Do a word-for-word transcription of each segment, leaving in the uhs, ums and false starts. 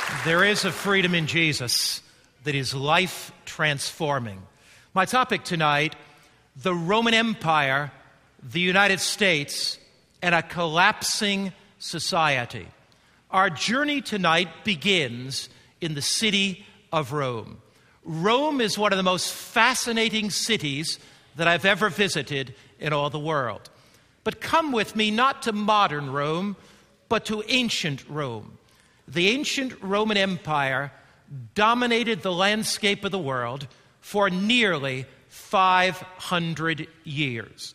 There is a freedom in Jesus that is life-transforming. My topic tonight, the Roman Empire, the United States, and a collapsing society. Our journey tonight begins in the city of Rome. Rome is one of the most fascinating cities that I've ever visited in all the world. But come with me not to modern Rome, but to ancient Rome. The ancient Roman Empire dominated the landscape of the world for nearly five hundred years.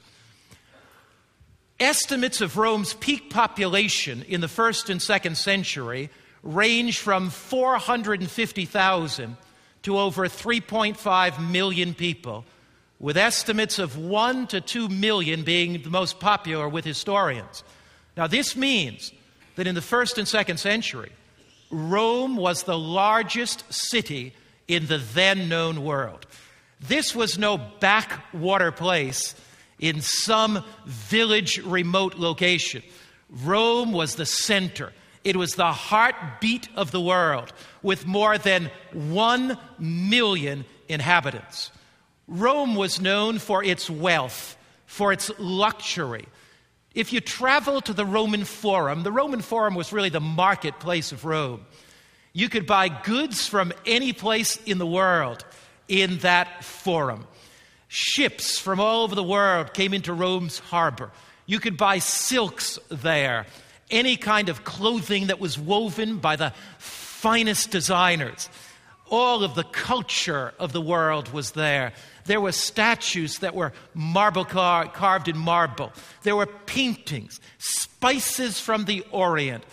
Estimates of Rome's peak population in the first and second century range from four hundred fifty thousand to over three point five million people, with estimates of one to two million being the most popular with historians. Now, this means that in the first and second century, Rome was the largest city in the then known world. This was no backwater place in some village remote location. Rome was the center. It was the heartbeat of the world, with more than one million inhabitants. Rome was known for its wealth, for its luxury. If you travel to the Roman Forum, the Roman Forum was really the marketplace of Rome. You could buy goods from any place in the world in that forum. Ships from all over the world came into Rome's harbor. You could buy silks there, any kind of clothing that was woven by the finest designers. All of the culture of the world was there. There were statues that were marble car- carved in marble. There were paintings, spices from the Orient,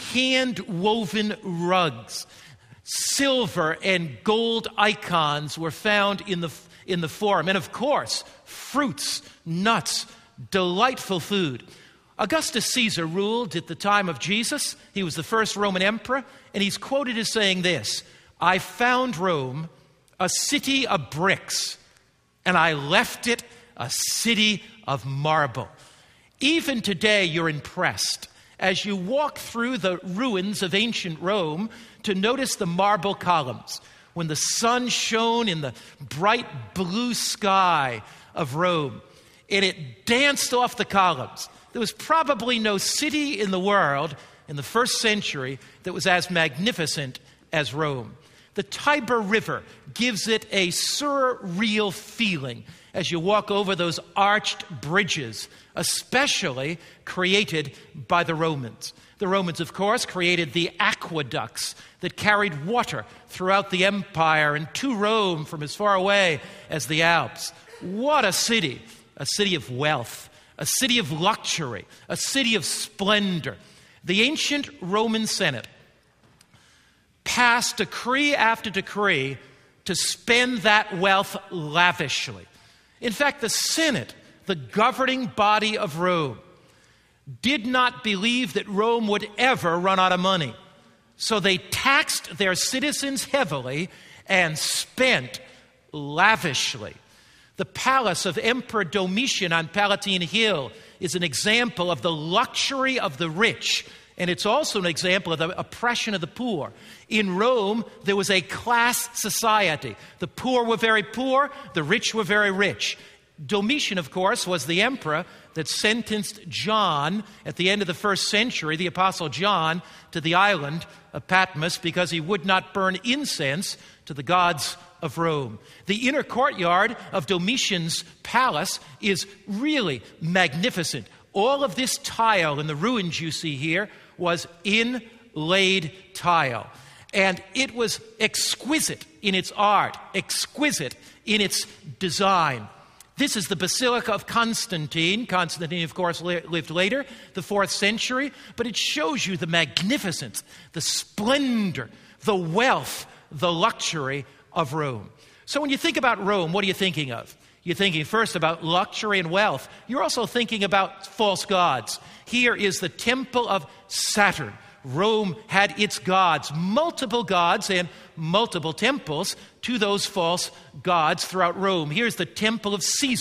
hand-woven rugs. Silver and gold icons were found in the, in the forum. And of course, fruits, nuts, delightful food. Augustus Caesar ruled at the time of Jesus. He was the first Roman emperor, and he's quoted as saying this: "I found Rome a city of bricks, and I left it a city of marble." Even today, you're impressed as you walk through the ruins of ancient Rome to notice the marble columns. When the sun shone in the bright blue sky of Rome, and it danced off the columns. There was probably no city in the world in the first century that was as magnificent as Rome. The Tiber River gives it a surreal feeling as you walk over those arched bridges, especially created by the Romans. The Romans, of course, created the aqueducts that carried water throughout the empire and to Rome from as far away as the Alps. What a city! A city of wealth, a city of luxury, a city of splendor. The ancient Roman Senate passed decree after decree to spend that wealth lavishly. In fact, the Senate, the governing body of Rome, did not believe that Rome would ever run out of money. So they taxed their citizens heavily and spent lavishly. The palace of Emperor Domitian on Palatine Hill is an example of the luxury of the rich, and it's also an example of the oppression of the poor. In Rome, there was a class society. The poor were very poor, the rich were very rich. Domitian, of course, was the emperor that sentenced John at the end of the first century, the Apostle John, to the island of Patmos because he would not burn incense to the gods of Rome. The inner courtyard of Domitian's palace is really magnificent. All of this tile in the ruins you see here was inlaid tile. And it was exquisite in its art, exquisite in its design. This is the Basilica of Constantine. Constantine, of course, li- lived later, the fourth century, but it shows you the magnificence, the splendor, the wealth, the luxury of Rome. So when you think about Rome, what are you thinking of? You're thinking first about luxury and wealth. You're also thinking about false gods. Here is the Temple of Saturn. Rome had its gods, multiple gods and multiple temples to those false gods throughout Rome. Here's the Temple of Caesar.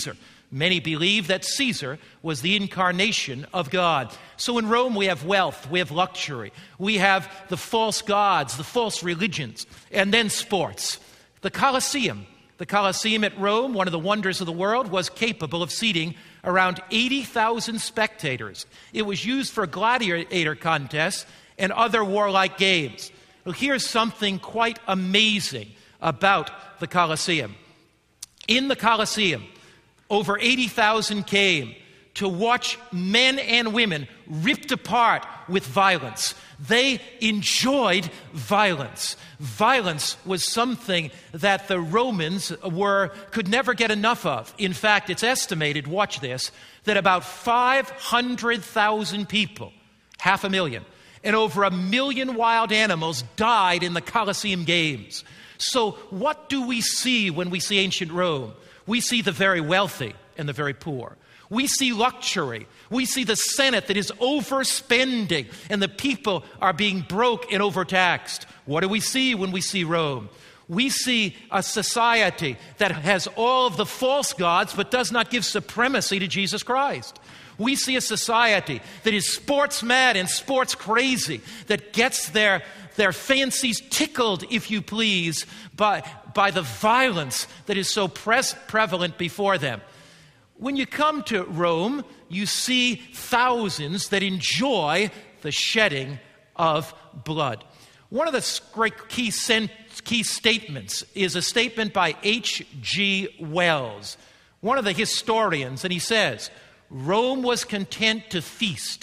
Many believe that Caesar was the incarnation of God. So in Rome we have wealth, we have luxury, we have the false gods, the false religions, and then sports. The Colosseum. The Colosseum at Rome, one of the wonders of the world, was capable of seating around eighty thousand spectators. It was used for gladiator contests and other warlike games. Well, here's something quite amazing about the Colosseum. In the Colosseum, over eighty thousand came to watch men and women ripped apart with violence. They enjoyed violence. Violence was something that the Romans were could never get enough of. In fact, it's estimated, watch this, that about five hundred thousand people, half a million, and over a million wild animals died in the Colosseum Games. So what do we see when we see ancient Rome? We see the very wealthy and the very poor. We see luxury. We see the Senate that is overspending and the people are being broke and overtaxed. What do we see when we see Rome? We see a society that has all of the false gods but does not give supremacy to Jesus Christ. We see a society that is sports mad and sports crazy, that gets their, their fancies tickled, if you please, by, by the violence that is so pres- prevalent before them. When you come to Rome, you see thousands that enjoy the shedding of blood. One of the great key, sen- key statements is a statement by H G Wells, one of the historians, and he says, Rome was content to feast,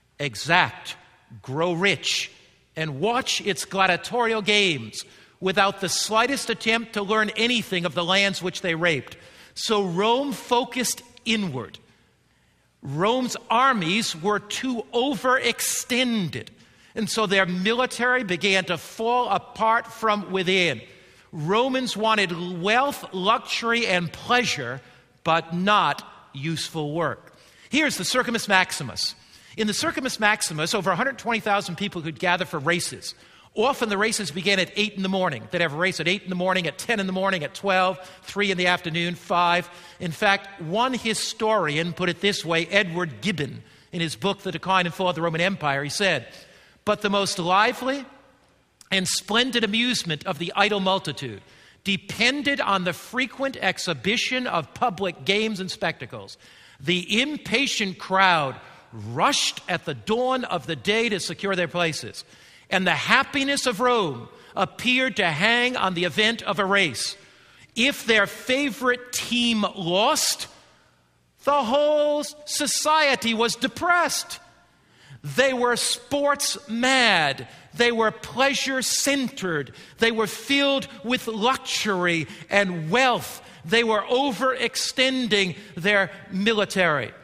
exact, grow rich, and watch its gladiatorial games without the slightest attempt to learn anything of the lands which they raped. So Rome focused inward. Rome's armies were too overextended, and so their military began to fall apart from within. Romans wanted wealth, luxury, and pleasure, but not useful work. Here's the Circus Maximus. In the Circus Maximus, over one hundred twenty thousand people could gather for races. Often the races began at eight in the morning. They'd have a race at eight in the morning, at ten in the morning, at twelve, three in the afternoon, five. In fact, one historian put it this way, Edward Gibbon, in his book, The Decline and Fall of the Roman Empire, he said, "But the most lively and splendid amusement of the idle multitude depended on the frequent exhibition of public games and spectacles. The impatient crowd rushed at the dawn of the day to secure their places, and the happiness of Rome appeared to hang on the event of a race. If their favorite team lost, the whole society was depressed. They were sports mad. They were pleasure-centered. They were filled with luxury and wealth. They were overextending their military."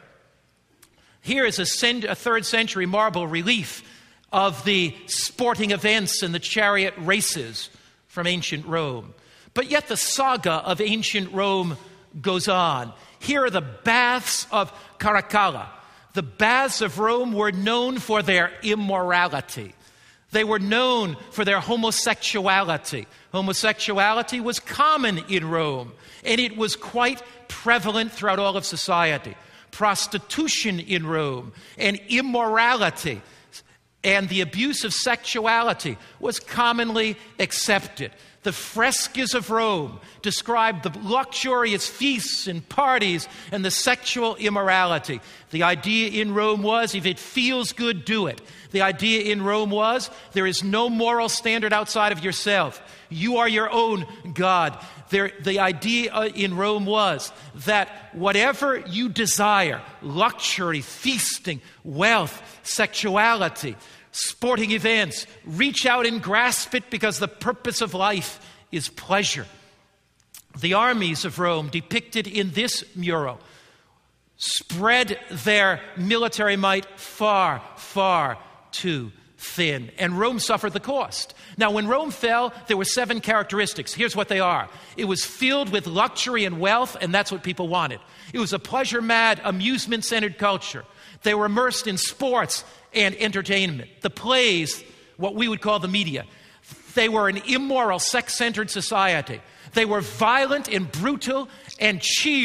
Here is a, cent- a third century marble relief of the sporting events and the chariot races from ancient Rome. But yet the saga of ancient Rome goes on. Here are the baths of Caracalla. The baths of Rome were known for their immorality. They were known for their homosexuality. Homosexuality was common in Rome, and it was quite prevalent throughout all of society. Prostitution in Rome and immorality and the abuse of sexuality was commonly accepted. The frescoes of Rome described the luxurious feasts and parties and the sexual immorality. The idea in Rome was, if it feels good, do it. The idea in Rome was, there is no moral standard outside of yourself. You are your own God. There, the idea in Rome was that whatever you desire, luxury, feasting, wealth, sexuality, sporting events, reach out and grasp it because the purpose of life is pleasure. The armies of Rome, depicted in this mural, spread their military might far, far too thin, and Rome suffered the cost. Now, when Rome fell, there were seven characteristics. Here's what they are. It was filled with luxury and wealth, and that's what people wanted. It was a pleasure-mad, amusement-centered culture. They were immersed in sports and entertainment, the plays, what we would call the media. They were an immoral, sex-centered society. They were violent and brutal and cheered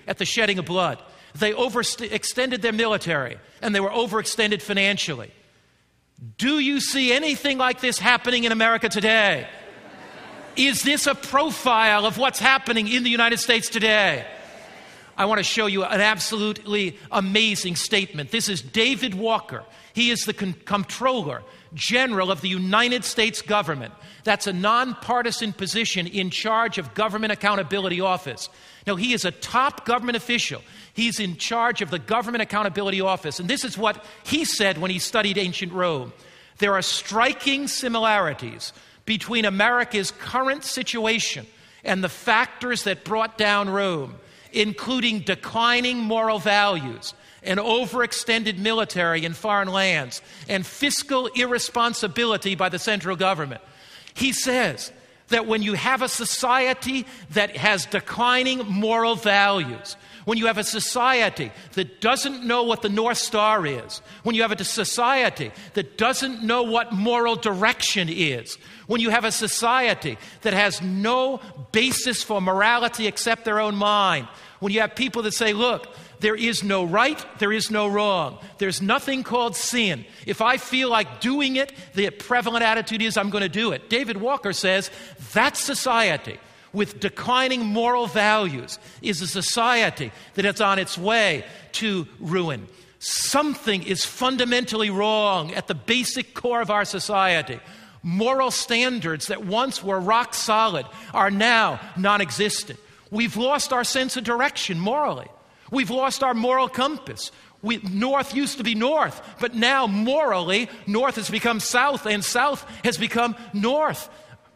at the shedding of blood. They overextended their military, and they were overextended financially. Do you see anything like this happening in America today? Is this a profile of what's happening in the United States today? I want to show you an absolutely amazing statement. This is David Walker. He is the con- Comptroller General of the United States government. That's a nonpartisan position in charge of Government Accountability Office. Now, he is a top government official. He's in charge of the Government Accountability Office. And this is what he said when he studied ancient Rome. There are striking similarities between America's current situation and the factors that brought down Rome, including declining moral values, an overextended military in foreign lands, and fiscal irresponsibility by the central government. He says that when you have a society that has declining moral values, when you have a society that doesn't know what the North Star is, when you have a society that doesn't know what moral direction is, when you have a society that has no basis for morality except their own mind, when you have people that say, look, there is no right, there is no wrong. There's nothing called sin. If I feel like doing it, the prevalent attitude is I'm going to do it. David Walker says that society with declining moral values is a society that is on its way to ruin. Something is fundamentally wrong at the basic core of our society. Moral standards that once were rock solid are now non-existent. We've lost our sense of direction morally. We've lost our moral compass. We, north used to be north, but now morally, north has become south and south has become north.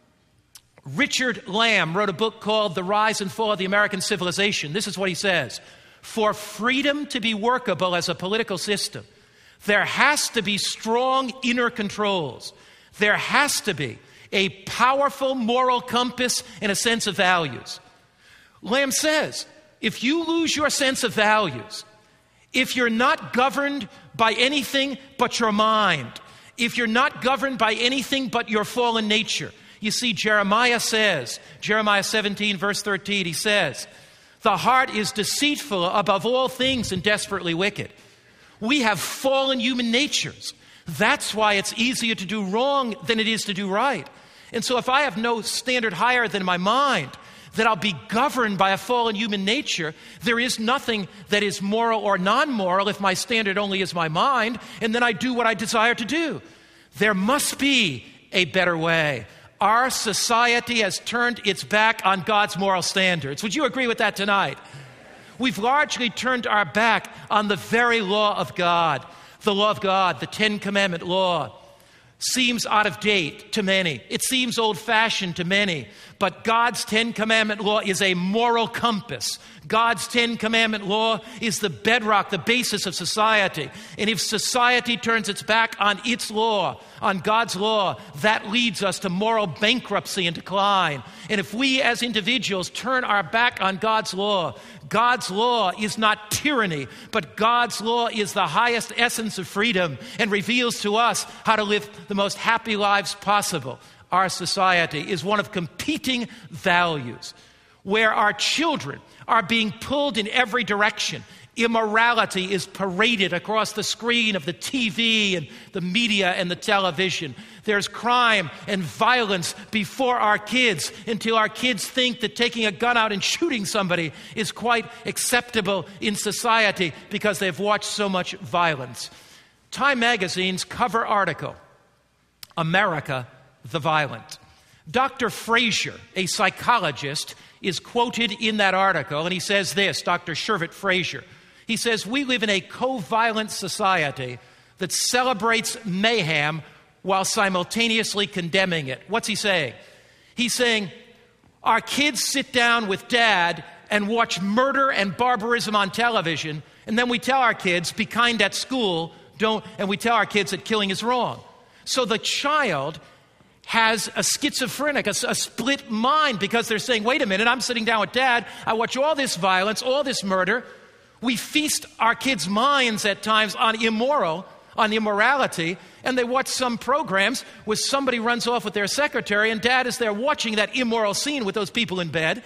Richard Lamb wrote a book called The Rise and Fall of the American Civilization. This is what he says. For freedom to be workable as a political system, there has to be strong inner controls. There has to be a powerful moral compass and a sense of values. Lamb says, if you lose your sense of values, if you're not governed by anything but your mind, if you're not governed by anything but your fallen nature, you see, Jeremiah says, Jeremiah seventeen, verse thirteen, he says, the heart is deceitful above all things and desperately wicked. We have fallen human natures. That's why it's easier to do wrong than it is to do right. And so if I have no standard higher than my mind, that I'll be governed by a fallen human nature, there is nothing that is moral or non-moral if my standard only is my mind, and then I do what I desire to do. There must be a better way. Our society has turned its back on God's moral standards. Would you agree with that tonight? We've largely turned our back on the very law of God. The law of God, the Ten Commandment law, seems out of date to many. It seems old-fashioned to many. But God's Ten Commandment law is a moral compass. God's Ten Commandment law is the bedrock, the basis of society. And if society turns its back on its law, on God's law, that leads us to moral bankruptcy and decline. And if we as individuals turn our back on God's law, God's law is not tyranny, but God's law is the highest essence of freedom and reveals to us how to live the most happy lives possible. Our society is one of competing values where our children are being pulled in every direction. Immorality is paraded across the screen of the T V and the media and the television. There's crime and violence before our kids until our kids think that taking a gun out and shooting somebody is quite acceptable in society because they've watched so much violence. Time magazine's cover article, America the Violent. Doctor Fraser, a psychologist, is quoted in that article, and he says this, Doctor Shervett Fraser. He says, we live in a co-violent society that celebrates mayhem while simultaneously condemning it. What's he saying? He's saying, our kids sit down with dad and watch murder and barbarism on television, and then we tell our kids, be kind at school, don't, and we tell our kids that killing is wrong. So the child has a schizophrenic, a, a split mind, because they're saying, wait a minute, I'm sitting down with dad, I watch all this violence, all this murder. We feast our kids' minds at times on immoral, on immorality, and they watch some programs where somebody runs off with their secretary and dad is there watching that immoral scene with those people in bed.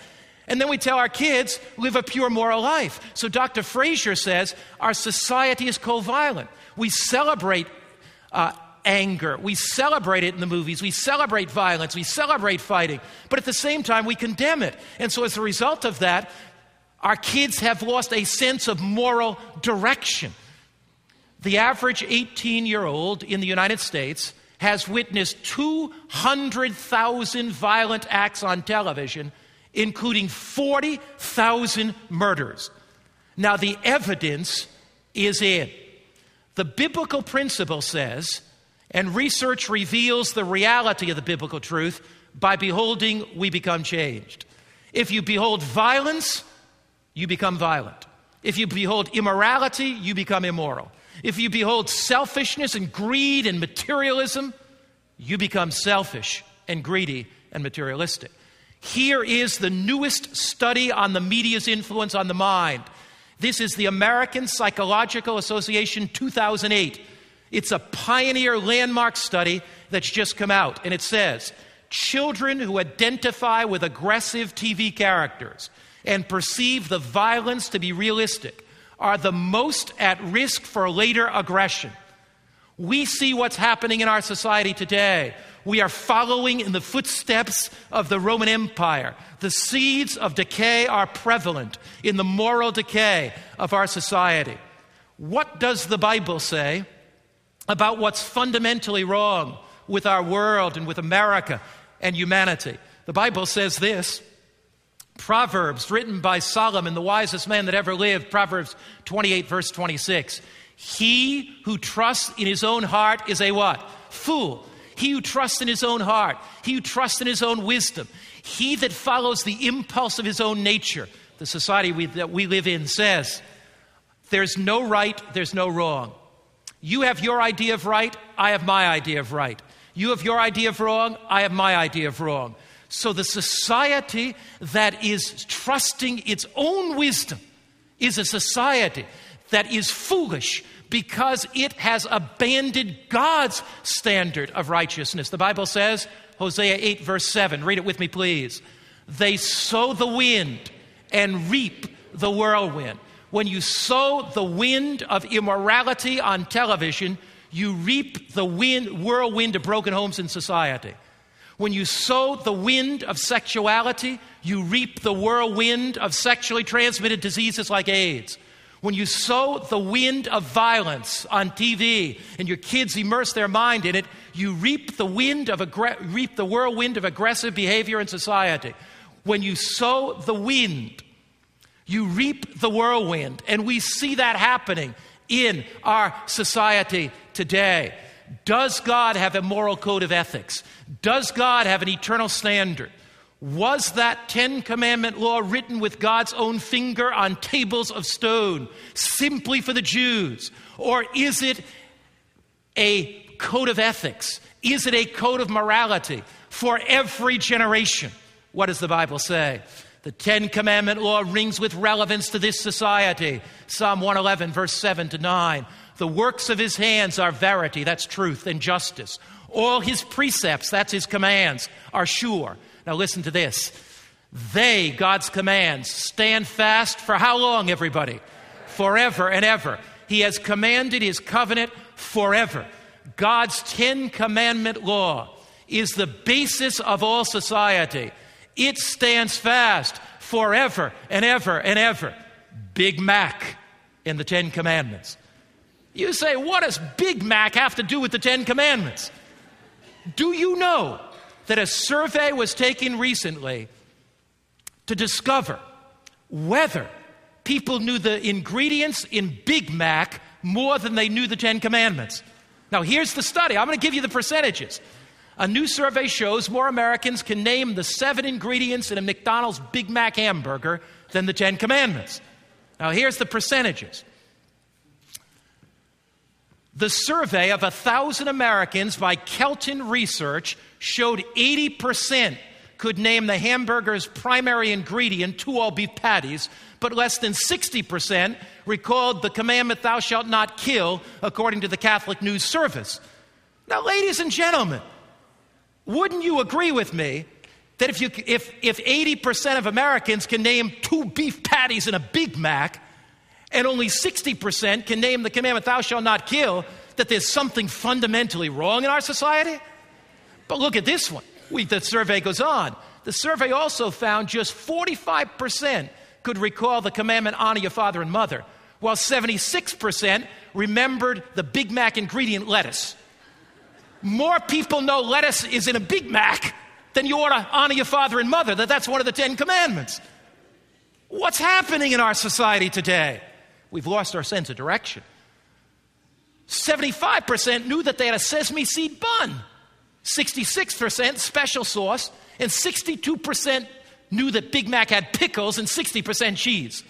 And then we tell our kids, live a pure moral life. So Doctor Fraser says our society is co-violent. We celebrate uh, anger. We celebrate it in the movies. We celebrate violence. We celebrate fighting. But at the same time, we condemn it. And so as a result of that, our kids have lost a sense of moral direction. The average eighteen-year-old in the United States has witnessed two hundred thousand violent acts on television, including forty thousand murders. Now, the evidence is in. The biblical principle says, and research reveals the reality of the biblical truth, by beholding, we become changed. If you behold violence, you become violent. If you behold immorality, you become immoral. If you behold selfishness and greed and materialism, you become selfish and greedy and materialistic. Here is the newest study on the media's influence on the mind. This is the American Psychological Association two thousand eight. It's a pioneer landmark study that's just come out. And it says, children who identify with aggressive T V characters and perceive the violence to be realistic are the most at risk for later aggression. We see what's happening in our society today. We are following in the footsteps of the Roman Empire. The seeds of decay are prevalent in the moral decay of our society. What does the Bible say about what's fundamentally wrong with our world and with America and humanity? The Bible says this. Proverbs, written by Solomon, the wisest man that ever lived, Proverbs twenty-eight, verse twenty-six. He who trusts in his own heart is a what? Fool. He who trusts in his own heart. He who trusts in his own wisdom. He that follows the impulse of his own nature. The society we, that we live in says, there's no right, there's no wrong. You have your idea of right, I have my idea of right. You have your idea of wrong, I have my idea of wrong. So the society that is trusting its own wisdom is a society that is foolish because it has abandoned God's standard of righteousness. The Bible says, Hosea eight, verse seven, read it with me, please. They sow the wind and reap the whirlwind. When you sow the wind of immorality on television, you reap the wind, whirlwind of broken homes in society. When you sow the wind of sexuality, you reap the whirlwind of sexually transmitted diseases like AIDS. When you sow the wind of violence on T V and your kids immerse their mind in it, you reap the wind of aggr- reap the whirlwind of aggressive behavior in society. When you sow the wind, you reap the whirlwind. And we see that happening in our society today. Does God have a moral code of ethics? Does God have an eternal standard? Was that Ten Commandment law written with God's own finger on tables of stone simply for the Jews? Or is it a code of ethics? Is it a code of morality for every generation? What does the Bible say? The Ten Commandment law rings with relevance to this society. Psalm one eleven, verse seven to nine. The works of his hands are verity, that's truth and justice. All his precepts, that's his commands, are sure. Now listen to this. They, God's commands, stand fast for how long, everybody? Forever and ever. He has commanded his covenant forever. God's Ten Commandment law is the basis of all society. It stands fast forever and ever and ever. Big Mac in the Ten Commandments. You say, what does Big Mac have to do with the Ten Commandments? Do you know that a survey was taken recently to discover whether people knew the ingredients in Big Mac more than they knew the Ten Commandments? Now, here's the study. I'm going to give you the percentages. A new survey shows more Americans can name the seven ingredients in a McDonald's Big Mac hamburger than the Ten Commandments. Now, here's the percentages. The survey of one thousand Americans by Kelton Research showed eighty percent could name the hamburger's primary ingredient, two all-beef patties, but less than sixty percent recalled the commandment, thou shalt not kill, according to the Catholic News Service. Now, ladies and gentlemen, wouldn't you agree with me that if, you, if, if eighty percent of Americans can name two beef patties and a Big Mac, and only sixty percent can name the commandment, thou shalt not kill, that there's something fundamentally wrong in our society? But look at this one. We, the survey goes on. The survey also found just forty-five percent could recall the commandment, honor your father and mother, while seventy-six percent remembered the Big Mac ingredient, lettuce. More people know lettuce is in a Big Mac than you ought to honor your father and mother, that that's one of the Ten Commandments. What's happening in our society today? We've lost our sense of direction. seventy-five percent knew that they had a sesame seed bun. sixty-six percent special sauce, and sixty-two percent knew that Big Mac had pickles and sixty percent cheese.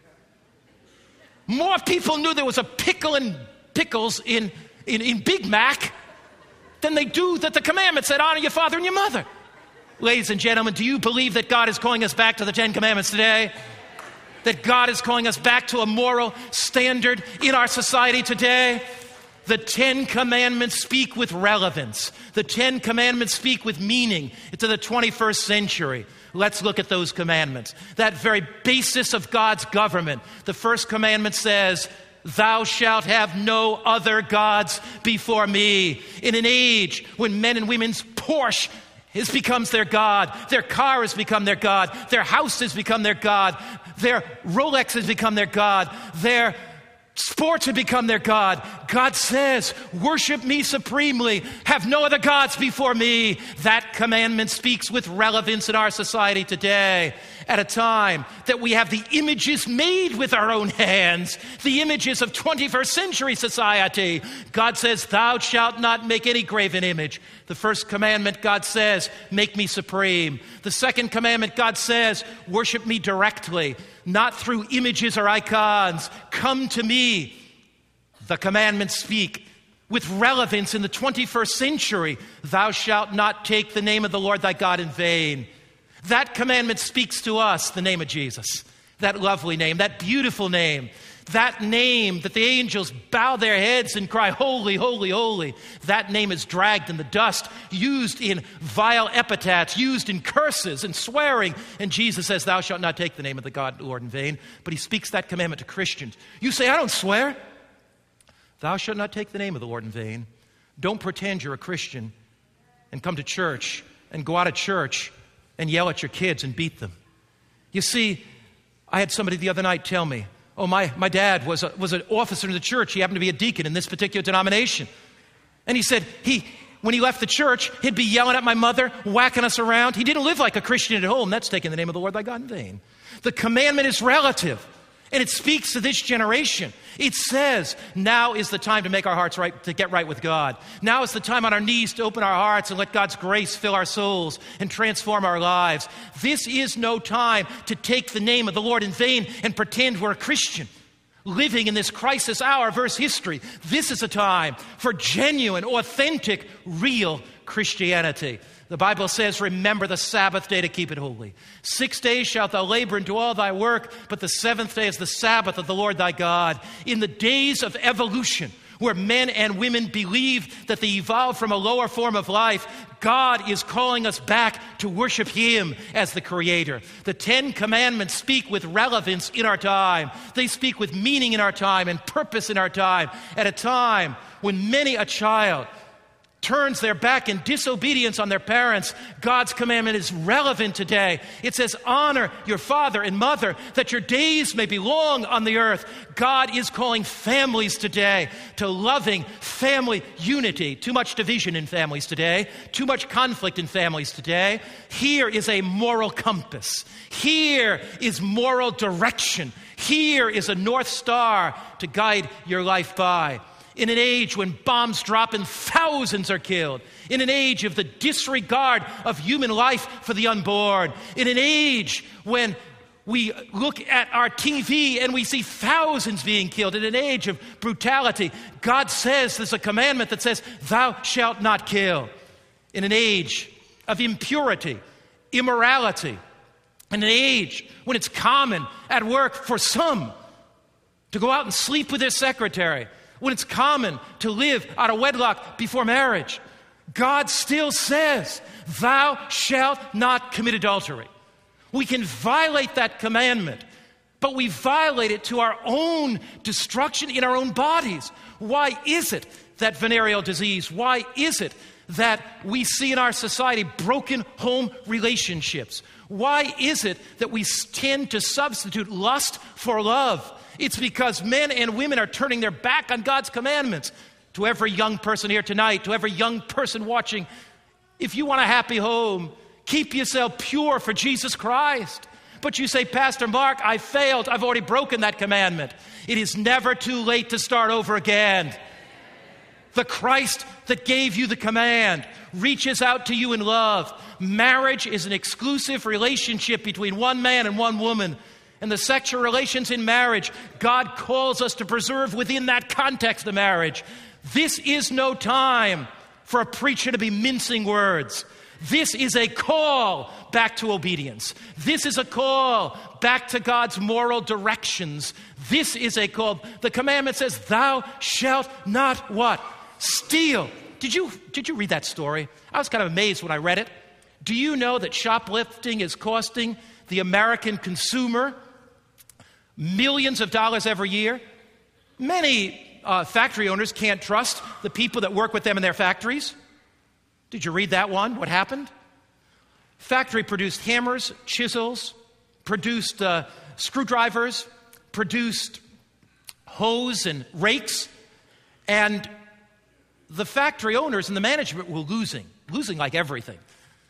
More people knew there was a pickle and pickles in, in, in Big Mac than they do that the commandment said, honor your father and your mother. Ladies and gentlemen, do you believe that God is calling us back to the Ten Commandments today? That God is calling us back to a moral standard in our society today? The Ten Commandments speak with relevance. The Ten Commandments speak with meaning to the twenty-first century. Let's look at those commandments. That very basis of God's government. The first commandment says, thou shalt have no other gods before me. In an age when men and women's Porsche has becomes their God, their car has become their God, their house has become their God, their Rolex has become their God, their sports have become their God. God says, worship me supremely. Have no other gods before me. That commandment speaks with relevance in our society today, at a time that we have the images made with our own hands, the images of twenty-first century society. God says, thou shalt not make any graven image. The first commandment, God says, make me supreme. The second commandment, God says, worship me directly, not through images or icons. Come to me. The commandments speak with relevance in the twenty-first century. Thou shalt not take the name of the Lord thy God in vain. That commandment speaks to us, the name of Jesus. That lovely name, that beautiful name. That name that the angels bow their heads and cry, holy, holy, holy. That name is dragged in the dust, used in vile epithets, used in curses and swearing. And Jesus says, thou shalt not take the name of the God, Lord, in vain. But he speaks that commandment to Christians. You say, I don't swear. Thou shalt not take the name of the Lord in vain. Don't pretend you're a Christian and come to church and go out of church and yell at your kids and beat them. You see, I had somebody the other night tell me, oh, my, my dad was, a, was an officer in the church. He happened to be a deacon in this particular denomination. And he said, he, when he left the church, he'd be yelling at my mother, whacking us around. He didn't live like a Christian at home. That's taking the name of the Lord thy God in vain. The commandment is relative, and it speaks to this generation. It says, now is the time to make our hearts right, to get right with God. Now is the time on our knees to open our hearts and let God's grace fill our souls and transform our lives. This is no time to take the name of the Lord in vain and pretend we're a Christian. Living in this crisis hour verse history, this is a time for genuine, authentic, real Christianity. The Bible says, remember the Sabbath day to keep it holy. Six days shalt thou labor and do all thy work, but the seventh day is the Sabbath of the Lord thy God. In the days of evolution, where men and women believe that they evolved from a lower form of life, God is calling us back to worship Him as the Creator. The Ten Commandments speak with relevance in our time. They speak with meaning in our time and purpose in our time, at a time when many a child turns their back in disobedience on their parents. God's commandment is relevant today. It says, honor your father and mother, that your days may be long on the earth. God is calling families today to loving family unity. Too much division in families today. Too much conflict in families today. Here is a moral compass. Here is moral direction. Here is a North Star to guide your life by. In an age when bombs drop and thousands are killed. In an age of the disregard of human life for the unborn. In an age when we look at our T V and we see thousands being killed. In an age of brutality, God says there's a commandment that says, thou shalt not kill. In an age of impurity, immorality. In an age when it's common at work for some to go out and sleep with their secretary. When it's common to live out of wedlock before marriage. God still says, thou shalt not commit adultery. We can violate that commandment, but we violate it to our own destruction in our own bodies. Why is it that venereal disease? Why is it that we see in our society broken home relationships? Why is it that we tend to substitute lust for love? It's because men and women are turning their back on God's commandments. To every young person here tonight, to every young person watching, if you want a happy home, keep yourself pure for Jesus Christ. But you say, Pastor Mark, I failed. I've already broken that commandment. It is never too late to start over again. The Christ that gave you the command reaches out to you in love. Marriage is an exclusive relationship between one man and one woman. And the sexual relations in marriage, God calls us to preserve within that context of marriage. This is no time for a preacher to be mincing words. This is a call back to obedience. This is a call back to God's moral directions. This is a call. The commandment says, thou shalt not what? Steal. Did you, did you read that story? I was kind of amazed when I read it. Do you know that shoplifting is costing the American consumer millions of dollars every year? Many uh, factory owners can't trust the people that work with them in their factories. Did you read that one? What happened? Factory produced hammers, chisels, produced uh, screwdrivers, produced hoes and rakes, and the factory owners and the management were losing, losing like everything.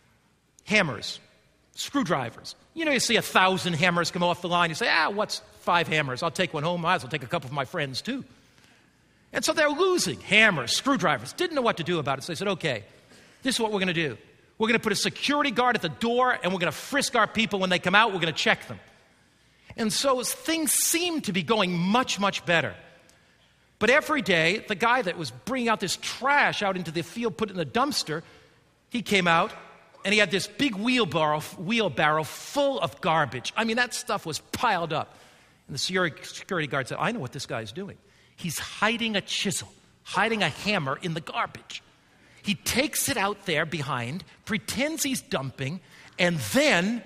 Hammers, screwdrivers. You know, you see a thousand hammers come off the line. You say, ah, what's five hammers? I'll take one home. Might as well take a couple of my friends too. And so they're losing hammers, screwdrivers. Didn't know what to do about it. So they said, okay, this is what we're going to do. We're going to put a security guard at the door, and we're going to frisk our people when they come out. We're going to check them. And so things seemed to be going much, much better. But every day, the guy that was bringing out this trash out into the field, put it in the dumpster, he came out, and he had this big wheelbarrow, wheelbarrow full of garbage. I mean, that stuff was piled up. And the security guard said, I know what this guy's doing. He's hiding a chisel, hiding a hammer in the garbage. He takes it out there behind, pretends he's dumping, and then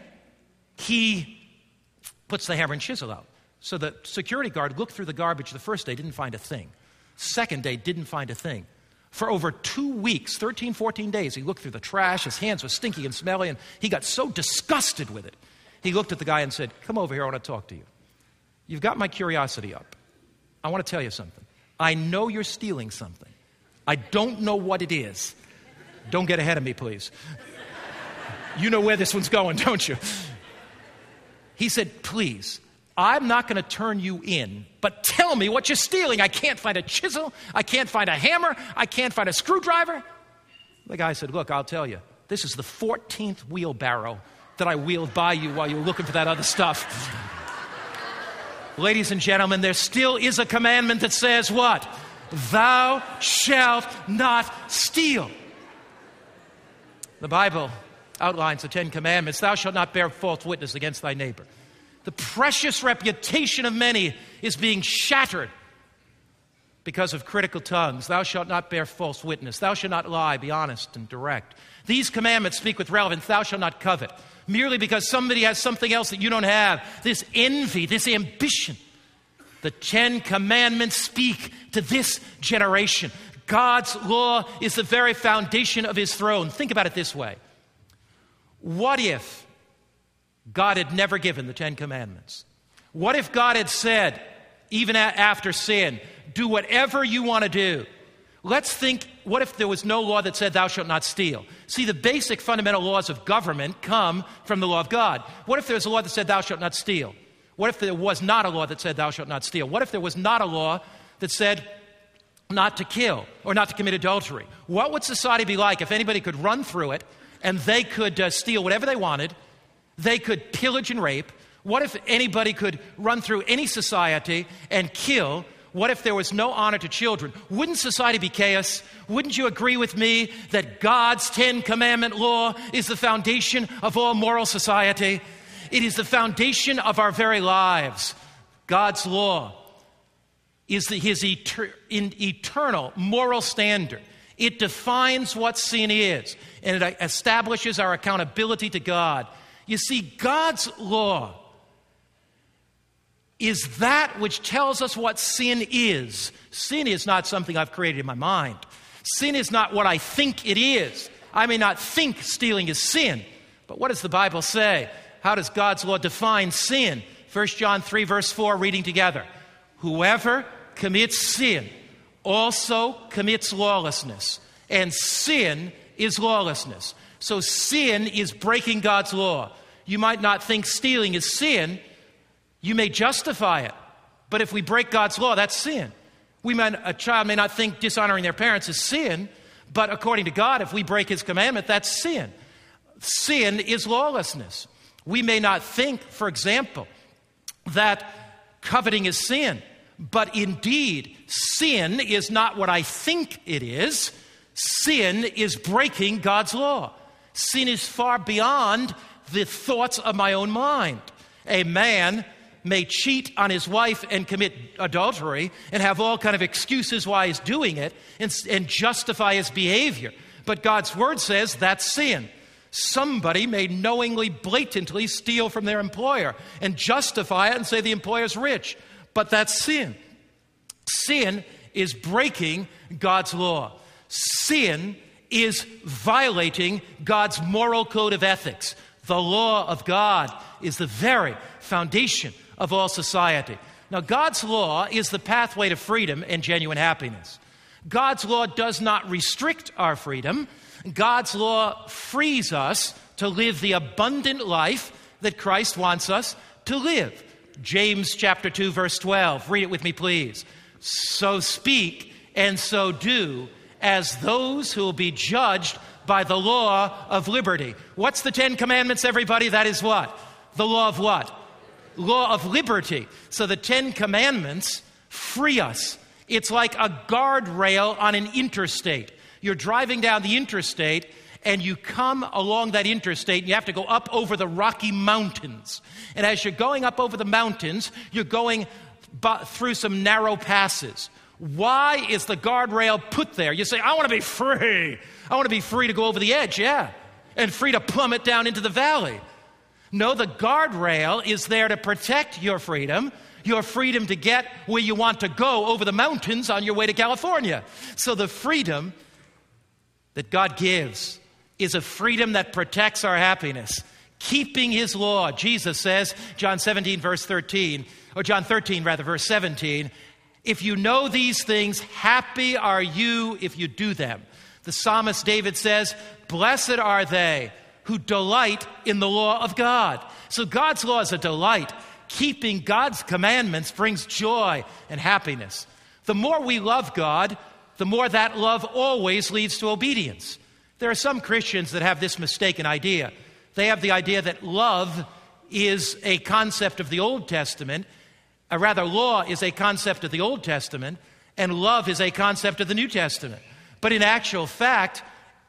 he puts the hammer and chisel out. So the security guard looked through the garbage the first day, didn't find a thing. Second day, didn't find a thing. For over two weeks, thirteen, fourteen days, he looked through the trash. His hands were stinky and smelly, and he got so disgusted with it. He looked at the guy and said, come over here, I want to talk to you. You've got my curiosity up. I want to tell you something. I know you're stealing something. I don't know what it is. Don't get ahead of me, please. You know where this one's going, don't you? He said, please, I'm not going to turn you in, but tell me what you're stealing. I can't find a chisel. I can't find a hammer. I can't find a screwdriver. The guy said, look, I'll tell you. This is the fourteenth wheelbarrow that I wheeled by you while you were looking for that other stuff. Ladies and gentlemen, there still is a commandment that says what? Thou shalt not steal. The Bible outlines the Ten Commandments. Thou shalt not bear false witness against thy neighbor. The precious reputation of many is being shattered because of critical tongues. Thou shalt not bear false witness. Thou shalt not lie. Be honest and direct. These commandments speak with relevance. Thou shalt not covet. Merely because somebody has something else that you don't have. This envy, this ambition. The Ten Commandments speak to this generation. God's law is the very foundation of his throne. Think about it this way. What if God had never given the Ten Commandments? What if God had said, even after sin, do whatever you want to do? Let's think, what if there was no law that said thou shalt not steal? See, the basic fundamental laws of government come from the law of God. What if there was a law that said thou shalt not steal? What if there was not a law that said thou shalt not steal? What if there was not a law that said not to kill or not to commit adultery? What would society be like if anybody could run through it and they could uh, steal whatever they wanted? They could pillage and rape. What if anybody could run through any society and kill? What if there was no honor to children? Wouldn't society be chaos? Wouldn't you agree with me that God's Ten Commandment law is the foundation of all moral society? It is the foundation of our very lives. God's law is the, his eter, in eternal moral standard. It defines what sin is, and it establishes our accountability to God. You see, God's law is that which tells us what sin is. Sin is not something I've created in my mind. Sin is not what I think it is. I may not think stealing is sin, but what does the Bible say? How does God's law define sin? First John three, verse four, reading together. Whoever commits sin also commits lawlessness, and sin is lawlessness. So sin is breaking God's law. You might not think stealing is sin. You may justify it. But if we break God's law, that's sin. We may, a child may not think dishonoring their parents is sin, but according to God, if we break his commandment, that's sin. Sin is lawlessness. We may not think, for example, that coveting is sin, but indeed, sin is not what I think it is. Sin is breaking God's law. Sin is far beyond the thoughts of my own mind. A man may cheat on his wife and commit adultery and have all kind of excuses why he's doing it and, and justify his behavior. But God's word says that's sin. Somebody may knowingly, blatantly steal from their employer and justify it and say the employer's rich. But that's sin. Sin is breaking God's law. Sin is violating God's moral code of ethics. The law of God is the very foundation of all society. Now, God's law is the pathway to freedom and genuine happiness. God's law does not restrict our freedom. God's law frees us to live the abundant life that Christ wants us to live. James chapter two, verse twelve. Read it with me, please. So speak and so do as those who will be judged by the law of liberty. What's the Ten Commandments, everybody? That is what? The law of what? Law of liberty. So the Ten Commandments free us. It's like a guardrail on an interstate. You're driving down the interstate and you come along that interstate and you have to go up over the Rocky Mountains. And as you're going up over the mountains, you're going bu- through some narrow passes. Why is the guardrail put there? You say, I want to be free. I want to be free to go over the edge, yeah, and free to plummet down into the valley. No, the guardrail is there to protect your freedom, your freedom to get where you want to go over the mountains on your way to California. So the freedom that God gives is a freedom that protects our happiness. Keeping his law, Jesus says, John seventeen, verse thirteen, or John thirteen, rather, verse seventeen, if you know these things, happy are you if you do them. The psalmist David says, blessed are they who delight in the law of God. So God's law is a delight. Keeping God's commandments brings joy and happiness. The more we love God, the more that love always leads to obedience. There are some Christians that have this mistaken idea. They have the idea that love is a concept of the Old Testament, or rather, law is a concept of the Old Testament, and love is a concept of the New Testament. But in actual fact,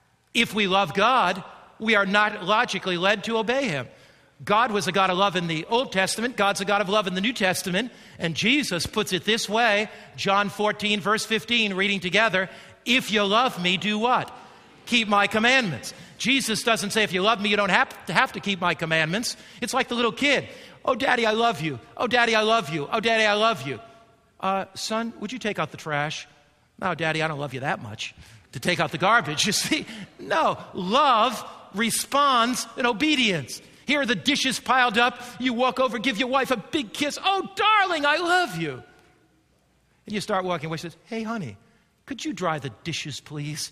if we love God, we are not logically led to obey him. God was a God of love in the Old Testament. God's a God of love in the New Testament. And Jesus puts it this way, John fourteen, verse fifteen, reading together, if you love me, do what? Keep my commandments. Jesus doesn't say, if you love me, you don't have to, have to keep my commandments. It's like the little kid. Oh, Daddy, I love you. Oh, Daddy, I love you. Oh, Daddy, I love you. Uh, son, would you take out the trash? No, Daddy, I don't love you that much to take out the garbage. You see, no, love responds in obedience. Here are the dishes piled up. You walk over, give your wife a big kiss. Oh, darling, I love you. And you start walking away. She says, hey, honey, could you dry the dishes, please?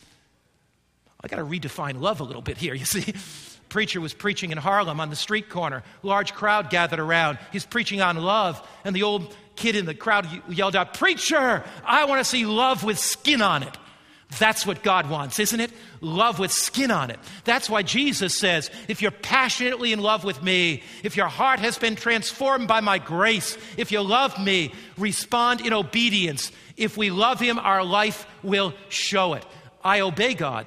I got to redefine love a little bit here, you see. Preacher was preaching in Harlem on the street corner. Large crowd gathered around. He's preaching on love. And the old kid in the crowd yelled out, preacher, I want to see love with skin on it. That's what God wants, isn't it? Love with skin on it. That's why Jesus says, if you're passionately in love with me, if your heart has been transformed by my grace, if you love me, respond in obedience. If we love him, our life will show it. I obey God,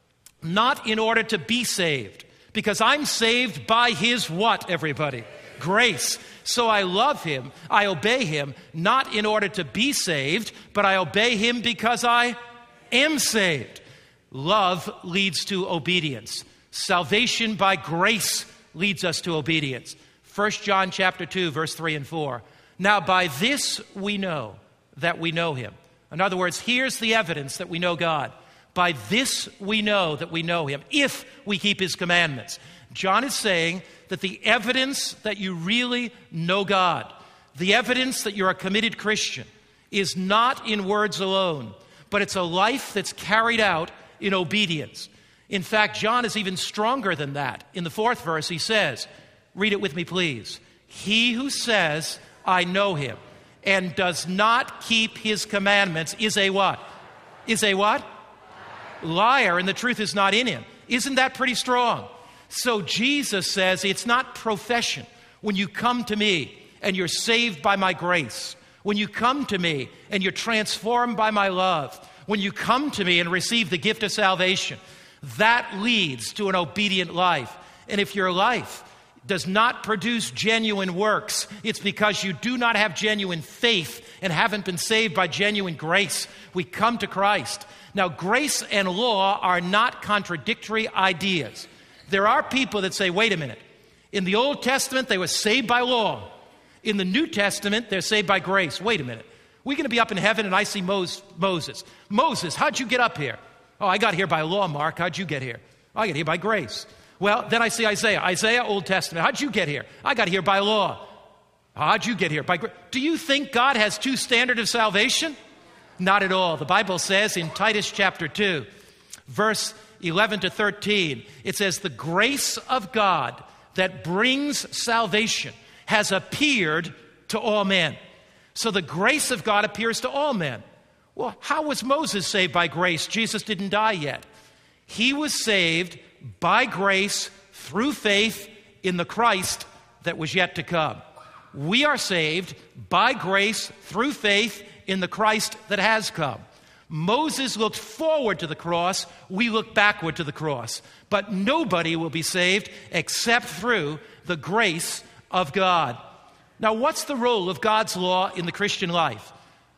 not in order to be saved, because I'm saved by his what, everybody? Grace. So I love him, I obey him, not in order to be saved, but I obey him because I am saved. Love leads to obedience. Salvation by grace leads us to obedience. First John chapter two, verse three and four. Now by this we know that we know him. In other words, here's the evidence that we know God. By this we know that we know him, if we keep his commandments. John is saying that the evidence that you really know God, the evidence that you're a committed Christian, is not in words alone, but it's a life that's carried out in obedience. In fact, John is even stronger than that. In the fourth verse, he says, read it with me, please. He who says, I know him, and does not keep his commandments is a what? Is a what? Liar, and the truth is not in him. Isn't that pretty strong? So Jesus says it's not profession. When you come to me and you're saved by my grace, when you come to me and you're transformed by my love, when you come to me and receive the gift of salvation, that leads to an obedient life. And if your life does not produce genuine works, it's because you do not have genuine faith and haven't been saved by genuine grace. We come to Christ. Now, grace and law are not contradictory ideas. There are people that say, wait a minute, in the Old Testament, they were saved by law. In the New Testament, they're saved by grace. Wait a minute. We're going to be up in heaven and I see Moses. Moses, how'd you get up here? Oh, I got here by law, Mark. How'd you get here? I got here by grace. Well, then I see Isaiah. Isaiah, Old Testament. How'd you get here? I got here by law. How'd you get here? By grace. Do you think God has two standards of salvation? Not at all. The Bible says in Titus chapter two, verse eleven to thirteen, it says, the grace of God that brings salvation has appeared to all men. So the grace of God appears to all men. Well, how was Moses saved by grace? Jesus didn't die yet. He was saved by grace through faith in the Christ that was yet to come. We are saved by grace through faith in the Christ that has come. Moses looked forward to the cross. We look backward to the cross. But nobody will be saved except through the grace of God. Now, what's the role of God's law in the Christian life?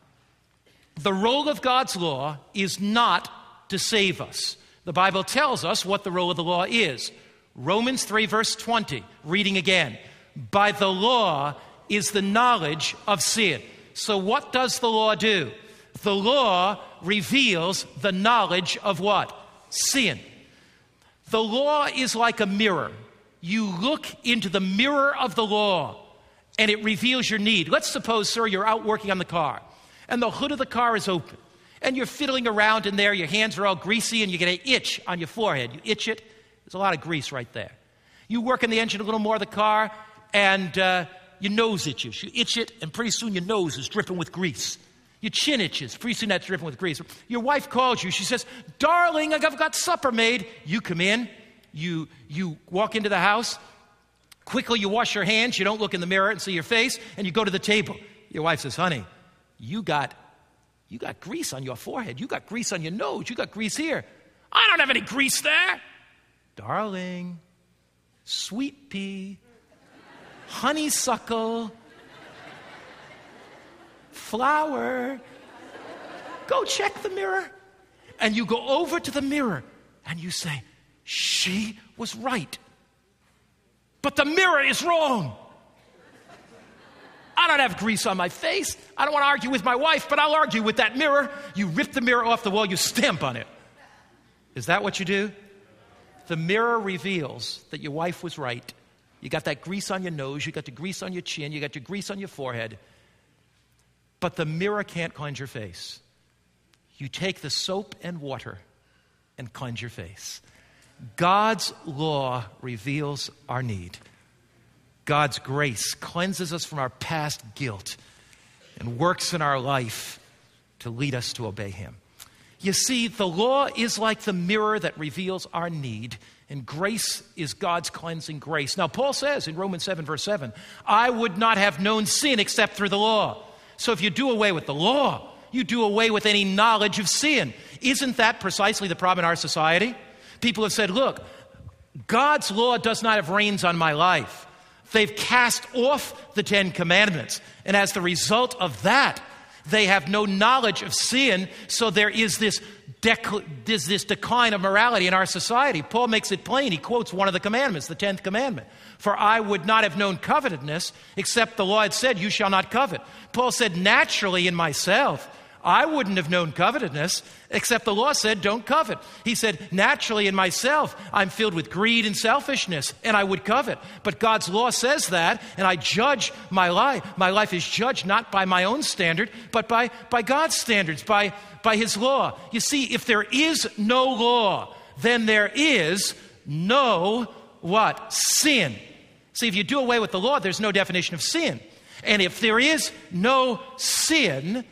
The role of God's law is not to save us. The Bible tells us what the role of the law is. Romans three, verse twenty, reading again. By the law is the knowledge of sin. So what does the law do? The law reveals the knowledge of what? Sin. The law is like a mirror. You look into the mirror of the law, and it reveals your need. Let's suppose, sir, you're out working on the car, and the hood of the car is open, and you're fiddling around in there, your hands are all greasy, and you get an itch on your forehead. You itch it. There's a lot of grease right there. You work on the engine a little more of the car, and uh, your nose itches. You itch it, and pretty soon your nose is dripping with grease. Your chin itches. Pretty soon that's dripping with grease. Your wife calls you. She says, darling, I've got supper made. You come in. You, you walk into the house. Quickly, you wash your hands. You don't look in the mirror and see your face, and you go to the table. Your wife says, honey, you got, you got grease on your forehead. You got grease on your nose. You got grease here. I don't have any grease there. Darling, sweet pea, honeysuckle, flower. Go check the mirror. And you go over to the mirror and you say, she was right. But the mirror is wrong. I don't have grease on my face. I don't want to argue with my wife, but I'll argue with that mirror. You rip the mirror off the wall, you stamp on it. Is that what you do? The mirror reveals that your wife was right. You got that grease on your nose, you got the grease on your chin, you got your grease on your forehead. But the mirror can't cleanse your face. You take the soap and water and cleanse your face. God's law reveals our need. God's grace cleanses us from our past guilt and works in our life to lead us to obey him. You see, the law is like the mirror that reveals our need, and grace is God's cleansing grace. Now, Paul says in Romans seven, verse seven, I would not have known sin except through the law. So if you do away with the law, you do away with any knowledge of sin. Isn't that precisely the problem in our society? People have said, look, God's law does not have reins on my life. They've cast off the Ten Commandments. And as the result of that, they have no knowledge of sin. So there is this dec- there's this decline of morality in our society. Paul makes it plain. He quotes one of the commandments, the tenth commandment. For I would not have known covetousness except the law had said, you shall not covet. Paul said, naturally in myself, I wouldn't have known covetousness except the law said, don't covet. He said, naturally in myself, I'm filled with greed and selfishness, and I would covet. But God's law says that, and I judge my life. My life is judged not by my own standard, but by, by God's standards, by, by His law. You see, if there is no law, then there is no, what? Sin. See, if you do away with the law, there's no definition of sin. And if there is no sin,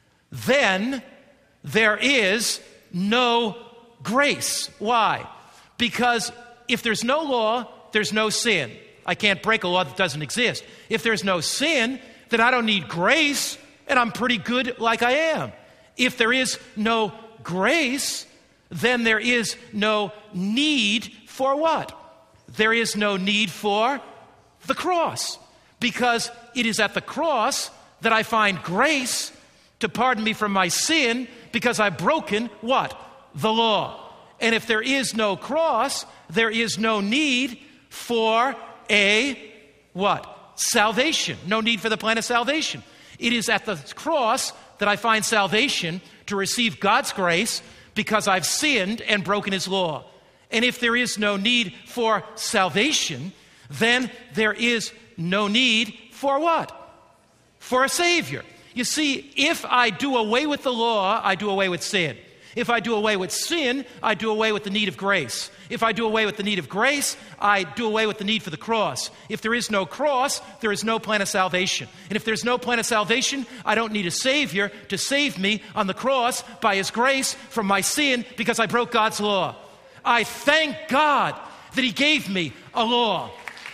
then there is no grace. Why? Because if there's no law, there's no sin. I can't break a law that doesn't exist. If there's no sin, then I don't need grace, and I'm pretty good like I am. If there is no grace, then there is no need for what? There is no need for the cross. Because it is at the cross that I find grace to pardon me from my sin, because I've broken what? The law. And if there is no cross, there is no need for a what? Salvation. No need for the plan of salvation. It is at the cross that I find salvation to receive God's grace because I've sinned and broken His law. And if there is no need for salvation, then there is no need for what? For a Savior. You see, if I do away with the law, I do away with sin. If I do away with sin, I do away with the need of grace. If I do away with the need of grace, I do away with the need for the cross. If there is no cross, there is no plan of salvation. And if there's no plan of salvation, I don't need a Savior to save me on the cross by His grace from my sin because I broke God's law. I thank God that He gave me a law.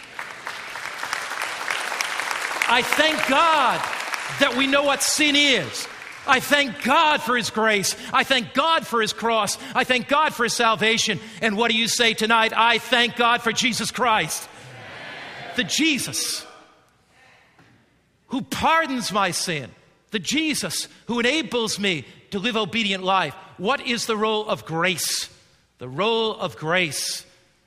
I thank God that we know what sin is. I thank God for His grace. I thank God for His cross. I thank God for His salvation. And what do you say tonight? I thank God for Jesus Christ. The Jesus who pardons my sin. The Jesus who enables me to live obedient life. What is the role of grace? The role of grace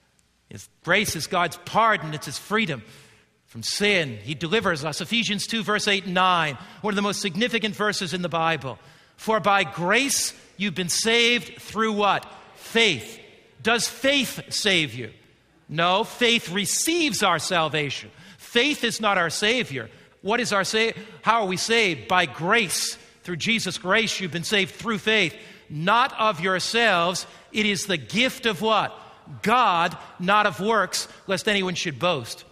is grace is God's pardon. It's His freedom from sin. He delivers us. Ephesians two, verse eight and nine, one of the most significant verses in the Bible. For by grace you've been saved through what? Faith. Does faith save you? No, faith receives our salvation. Faith is not our Savior. What is our sa- How are we saved? By grace. Through Jesus' grace you've been saved through faith. Not of yourselves. It is the gift of what? God, not of works, lest anyone should boast.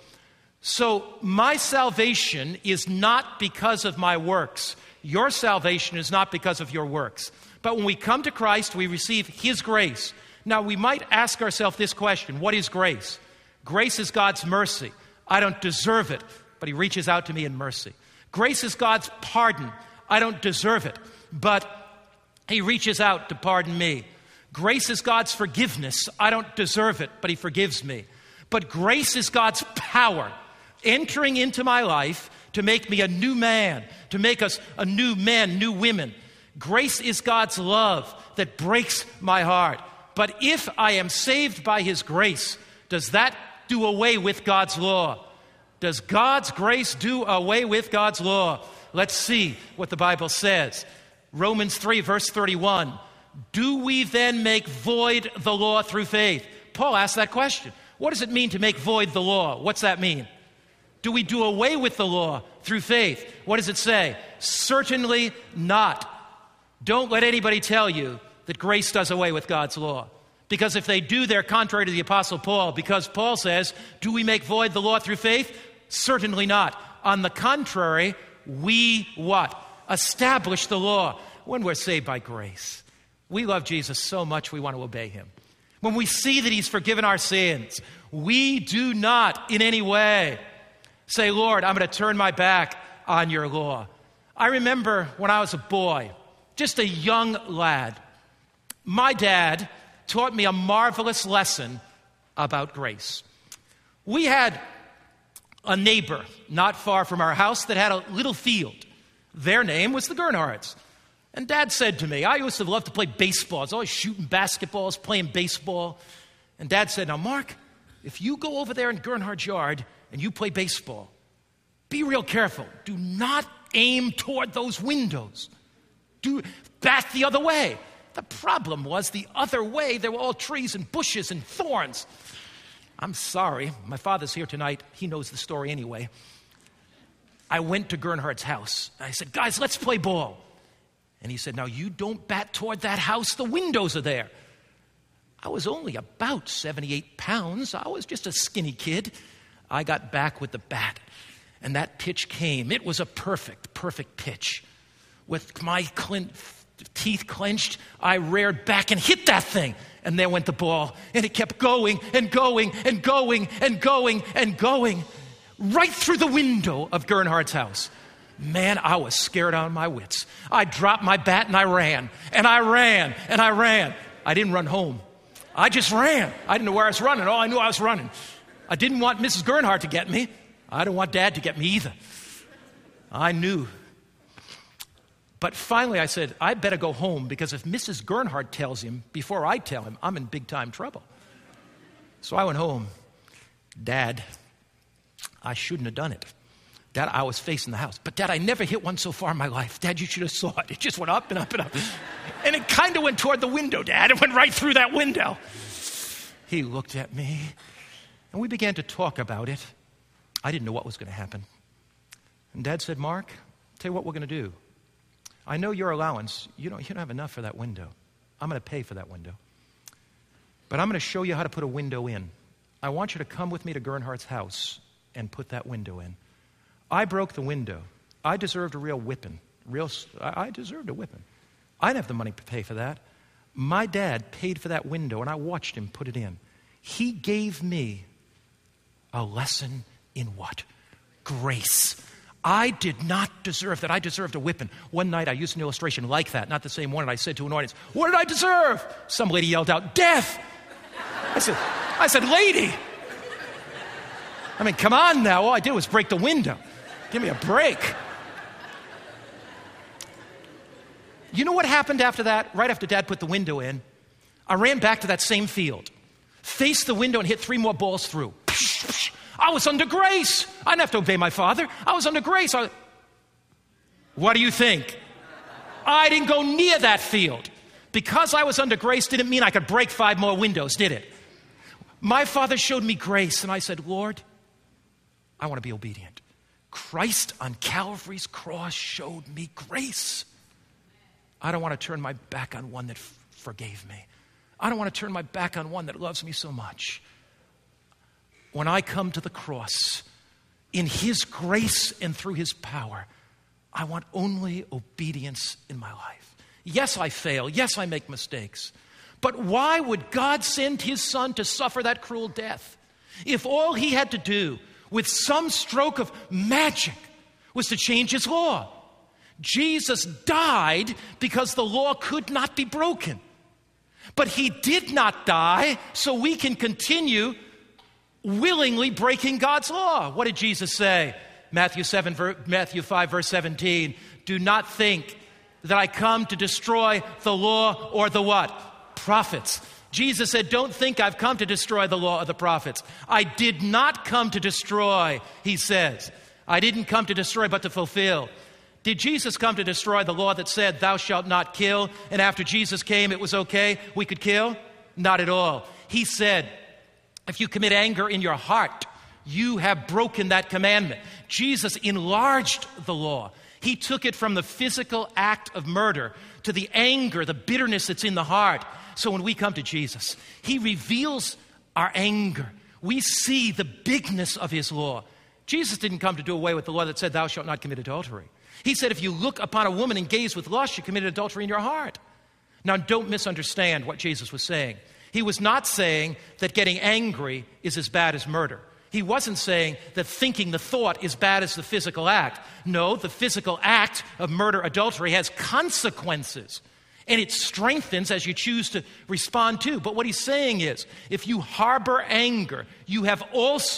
So my salvation is not because of my works. Your salvation is not because of your works. But when we come to Christ, we receive His grace. Now, we might ask ourselves this question: what is grace? Grace is God's mercy. I don't deserve it, but He reaches out to me in mercy. Grace is God's pardon. I don't deserve it, but He reaches out to pardon me. Grace is God's forgiveness. I don't deserve it, but He forgives me. But grace is God's power entering into my life to make me a new man, to make us a new men, new women. Grace is God's love that breaks my heart. But if I am saved by His grace, does that do away with God's law? Does God's grace do away with God's law? Let's see what the Bible says. Romans three, verse thirty-one. Do we then make void the law through faith? Paul asked that question. What does it mean to make void the law? What's that mean? Do we do away with the law through faith? What does it say? Certainly not. Don't let anybody tell you that grace does away with God's law. Because if they do, they're contrary to the Apostle Paul. Because Paul says, do we make void the law through faith? Certainly not. On the contrary, we what? Establish the law when we're saved by grace. We love Jesus so much we want to obey Him. When we see that He's forgiven our sins, we do not in any way say, Lord, I'm going to turn my back on your law. I remember when I was a boy, just a young lad, my dad taught me a marvelous lesson about grace. We had a neighbor not far from our house that had a little field. Their name was the Gernhardts. And Dad said to me, I used to love to play baseball. I was always shooting basketballs, playing baseball. And Dad said, now, Mark, if you go over there in Gernhardt's yard and you play baseball, be real careful. Do not aim toward those windows. Do bat the other way. The problem was the other way, there were all trees and bushes and thorns. I'm sorry. My father's here tonight. He knows the story anyway. I went to Gernhardt's house. I said, guys, let's play ball. And he said, now you don't bat toward that house. The windows are there. I was only about seventy-eight pounds. I was just a skinny kid. I got back with the bat. And that pitch came. It was a perfect, perfect pitch. With my clin- teeth clenched, I reared back and hit that thing. And there went the ball. And it kept going and going and going and going and going right through the window of Gernhardt's house. Man, I was scared out of my wits. I dropped my bat and I ran. And I ran. And I ran. I didn't run home. I just ran. I didn't know where I was running. All I knew I was running. I didn't want Missus Gernhardt to get me. I didn't want Dad to get me either. I knew. But finally I said, I better go home because if Missus Gernhardt tells him before I tell him, I'm in big time trouble. So I went home. Dad, I shouldn't have done it. Dad, I was facing the house. But Dad, I never hit one so far in my life. Dad, you should have saw it. It just went up and up and up. And it kind of went toward the window, Dad. It went right through that window. He looked at me and we began to talk about it. I didn't know what was going to happen. And Dad said, Mark, tell you what we're going to do. I know your allowance. You don't, you don't have enough for that window. I'm going to pay for that window. But I'm going to show you how to put a window in. I want you to come with me to Gernhardt's house and put that window in. I broke the window. I deserved a real whipping. Real, I deserved a whipping. I didn't have the money to pay for that. My dad paid for that window, and I watched him put it in. He gave me a lesson in what? Grace. I did not deserve that. I deserved a whipping. One night I used an illustration like that, not the same one, and I said to an audience, what did I deserve? Some lady yelled out, death. I said, I said, lady. I mean, come on now. All I did was break the window. Give me a break. You know what happened after that? Right after Dad put the window in, I ran back to that same field, faced the window and hit three more balls through. I was under grace. I didn't have to obey my father. I was under grace. I... What do you think? I didn't go near that field. Because I was under grace didn't mean I could break five more windows, did it? My father showed me grace, and I said, Lord, I want to be obedient. Christ on Calvary's cross showed me grace. I don't want to turn my back on one that f- forgave me. I don't want to turn my back on one that loves me so much. When I come to the cross, in His grace and through His power, I want only obedience in my life. Yes, I fail. Yes, I make mistakes. But why would God send His Son to suffer that cruel death if all He had to do with some stroke of magic was to change His law? Jesus died because the law could not be broken. But He did not die so we can continue willingly breaking God's law. What did Jesus say? Matthew seven, Matthew five, verse seventeen. Do not think that I come to destroy the law or the what? Prophets. Jesus said, don't think I've come to destroy the law or the prophets. I did not come to destroy, He says. I didn't come to destroy, but to fulfill. Did Jesus come to destroy the law that said, thou shalt not kill? And after Jesus came, it was okay, we could kill? Not at all. He said, if you commit anger in your heart, you have broken that commandment. Jesus enlarged the law. He took it from the physical act of murder to the anger, the bitterness that's in the heart. So when we come to Jesus, He reveals our anger. We see the bigness of His law. Jesus didn't come to do away with the law that said, thou shalt not commit adultery. He said, if you look upon a woman and gaze with lust, you committed adultery in your heart. Now, don't misunderstand what Jesus was saying. He was not saying that getting angry is as bad as murder. He wasn't saying that thinking the thought is bad as the physical act. No, the physical act of murder, adultery, has consequences. And it strengthens as you choose to respond to. But what he's saying is, if you harbor anger, you have also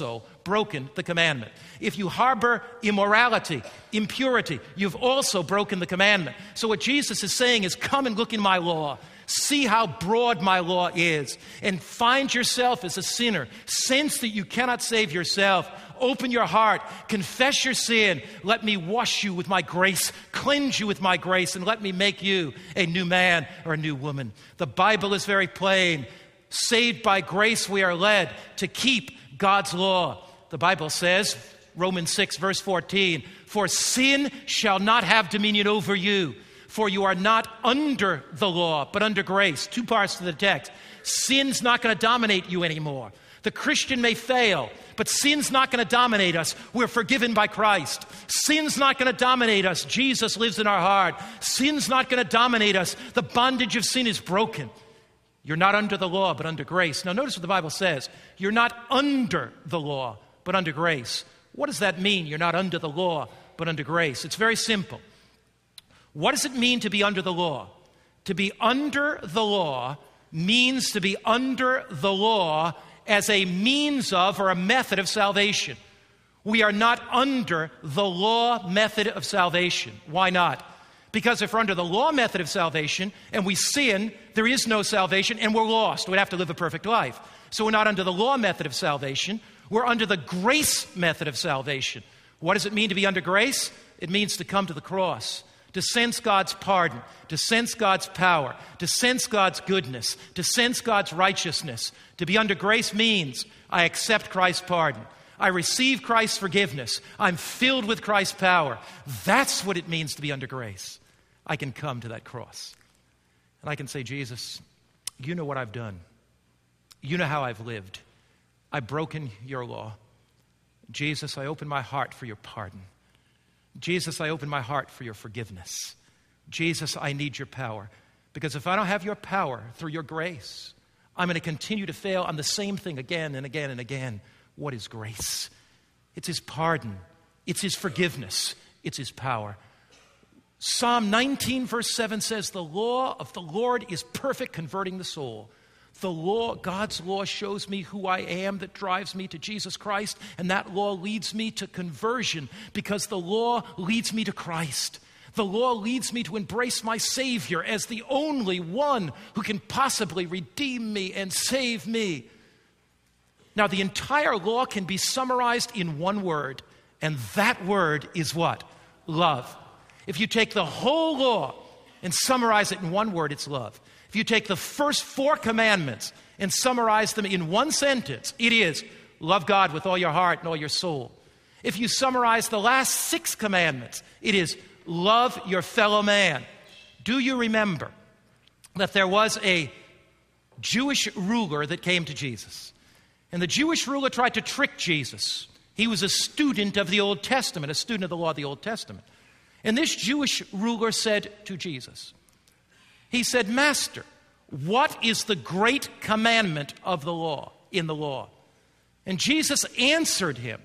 broken the commandment. If you harbor immorality, impurity, you've also broken the commandment. So what Jesus is saying is, come and look in my law. See how broad my law is, and find yourself as a sinner. Sense that you cannot save yourself. Open your heart. Confess your sin. Let me wash you with my grace. Cleanse you with my grace, and let me make you a new man or a new woman. The Bible is very plain. Saved by grace, we are led to keep God's law. The Bible says, Romans six, verse fourteen, for sin shall not have dominion over you. For you are not under the law, but under grace. Two parts to the text. Sin's not going to dominate you anymore. The Christian may fail, but sin's not going to dominate us. We're forgiven by Christ. Sin's not going to dominate us. Jesus lives in our heart. Sin's not going to dominate us. The bondage of sin is broken. You're not under the law, but under grace. Now notice what the Bible says. You're not under the law, but under grace. What does that mean? You're not under the law, but under grace. It's very simple. What does it mean to be under the law? To be under the law means to be under the law as a means of or a method of salvation. We are not under the law method of salvation. Why not? Because if we're under the law method of salvation and we sin, there is no salvation and we're lost. We'd have to live a perfect life. So we're not under the law method of salvation. We're under the grace method of salvation. What does it mean to be under grace? It means to come to the cross, to sense God's pardon, to sense God's power, to sense God's goodness, to sense God's righteousness. To be under grace means I accept Christ's pardon. I receive Christ's forgiveness. I'm filled with Christ's power. That's what it means to be under grace. I can come to that cross. And I can say, Jesus, you know what I've done. You know how I've lived. I've broken your law. Jesus, I open my heart for your pardon. Jesus, I open my heart for your forgiveness. Jesus, I need your power. Because if I don't have your power through your grace, I'm going to continue to fail on the same thing again and again and again. What is grace? It's his pardon. It's his forgiveness. It's his power. Psalm nineteen verse seven says, the law of the Lord is perfect, converting the soul. The law, God's law shows me who I am, that drives me to Jesus Christ, and that law leads me to conversion because the law leads me to Christ. The law leads me to embrace my Savior as the only one who can possibly redeem me and save me. Now, the entire law can be summarized in one word, and that word is what? Love. If you take the whole law and summarize it in one word, it's love. If you take the first four commandments and summarize them in one sentence, it is love God with all your heart and all your soul. If you summarize the last six commandments, it is love your fellow man. Do you remember that there was a Jewish ruler that came to Jesus? And the Jewish ruler tried to trick Jesus. He was a student of the Old Testament, a student of the law of the Old Testament. And this Jewish ruler said to Jesus, he said, Master, what is the great commandment of the law, in the law? And Jesus answered him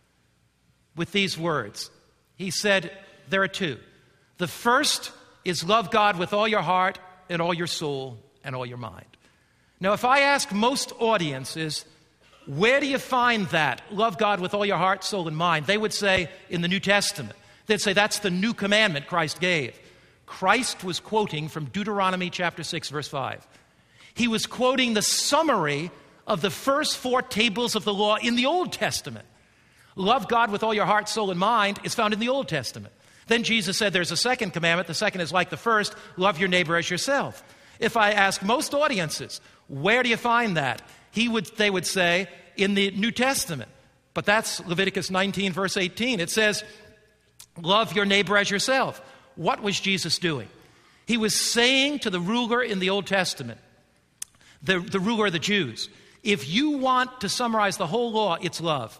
with these words. He said, there are two. The first is love God with all your heart and all your soul and all your mind. Now, if I ask most audiences, where do you find that? Love God with all your heart, soul, and mind. They would say in the New Testament. They'd say that's the new commandment Christ gave. Christ was quoting from Deuteronomy chapter six, verse five. He was quoting the summary of the first four tables of the law in the Old Testament. Love God with all your heart, soul, and mind is found in the Old Testament. Then Jesus said there's a second commandment. The second is like the first, love your neighbor as yourself. If I ask most audiences, where do you find that? He would, they would say, in the New Testament. But that's Leviticus nineteen, verse eighteen. It says, love your neighbor as yourself. What was Jesus doing? He was saying to the ruler in the Old Testament, the, the ruler of the Jews, if you want to summarize the whole law, it's love.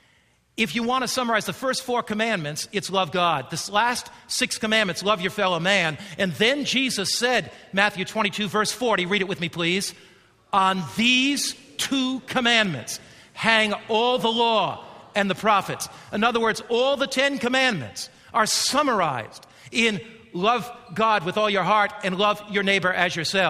If you want to summarize the first four commandments, it's love God. This last six commandments, love your fellow man. And then Jesus said, Matthew twenty-two, verse forty, read it with me, please. On these two commandments hang all the law and the prophets. In other words, all the Ten Commandments are summarized in love God with all your heart and love your neighbor as yourself.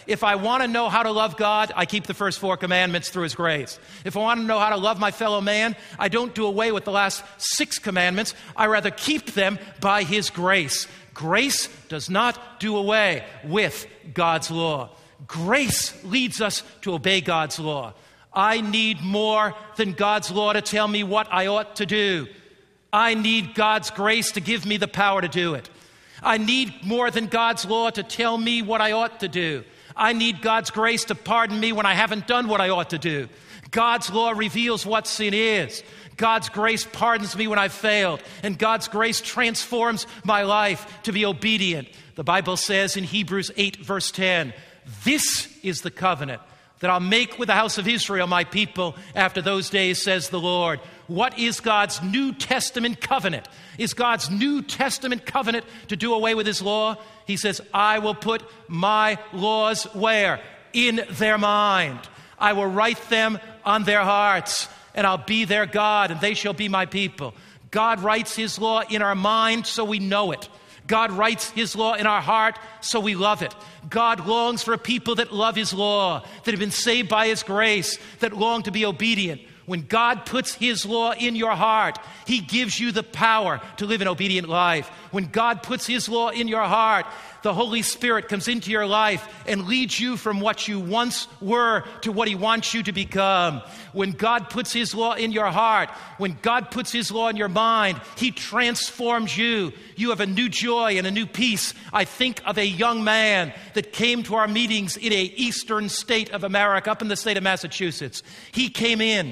If I want to know how to love God, I keep the first four commandments through His grace. If I want to know how to love my fellow man, I don't do away with the last six commandments. I rather keep them by His grace. Grace does not do away with God's law. Grace leads us to obey God's law. I need more than God's law to tell me what I ought to do. I need God's grace to give me the power to do it. I need more than God's law to tell me what I ought to do. I need God's grace to pardon me when I haven't done what I ought to do. God's law reveals what sin is. God's grace pardons me when I've failed. And God's grace transforms my life to be obedient. The Bible says in Hebrews eight, verse ten, this is the covenant that I'll make with the house of Israel, my people, after those days, says the Lord. What is God's New Testament covenant? Is God's New Testament covenant to do away with His law? He says, I will put my laws where? In their mind. I will write them on their hearts, and I'll be their God, and they shall be my people. God writes His law in our mind so we know it. God writes His law in our heart so we love it. God longs for a people that love His law, that have been saved by His grace, that long to be obedient. When God puts His law in your heart, He gives you the power to live an obedient life. When God puts His law in your heart, the Holy Spirit comes into your life and leads you from what you once were to what He wants you to become. When God puts His law in your heart, when God puts His law in your mind, He transforms you. You have a new joy and a new peace. I think of a young man that came to our meetings in a eastern state of America, up in the state of Massachusetts. He came in.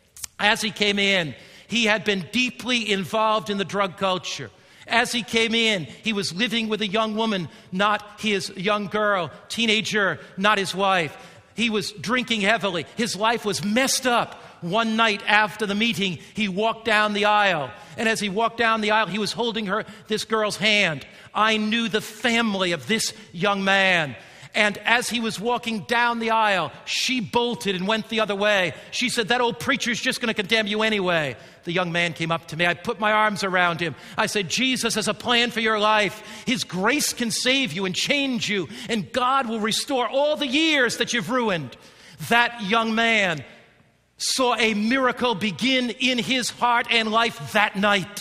As he came in, he had been deeply involved in the drug culture. As he came in, he was living with a young woman, not his young girl, teenager, not his wife. He was drinking heavily. His life was messed up. One night after the meeting, he walked down the aisle. And as he walked down the aisle, he was holding her, this girl's hand. I knew the family of this young man. And as he was walking down the aisle, she bolted and went the other way. She said, that old preacher's just going to condemn you anyway. The young man came up to me. I put my arms around him. I said, Jesus has a plan for your life. His grace can save you and change you. And God will restore all the years that you've ruined. That young man saw a miracle begin in his heart and life that night.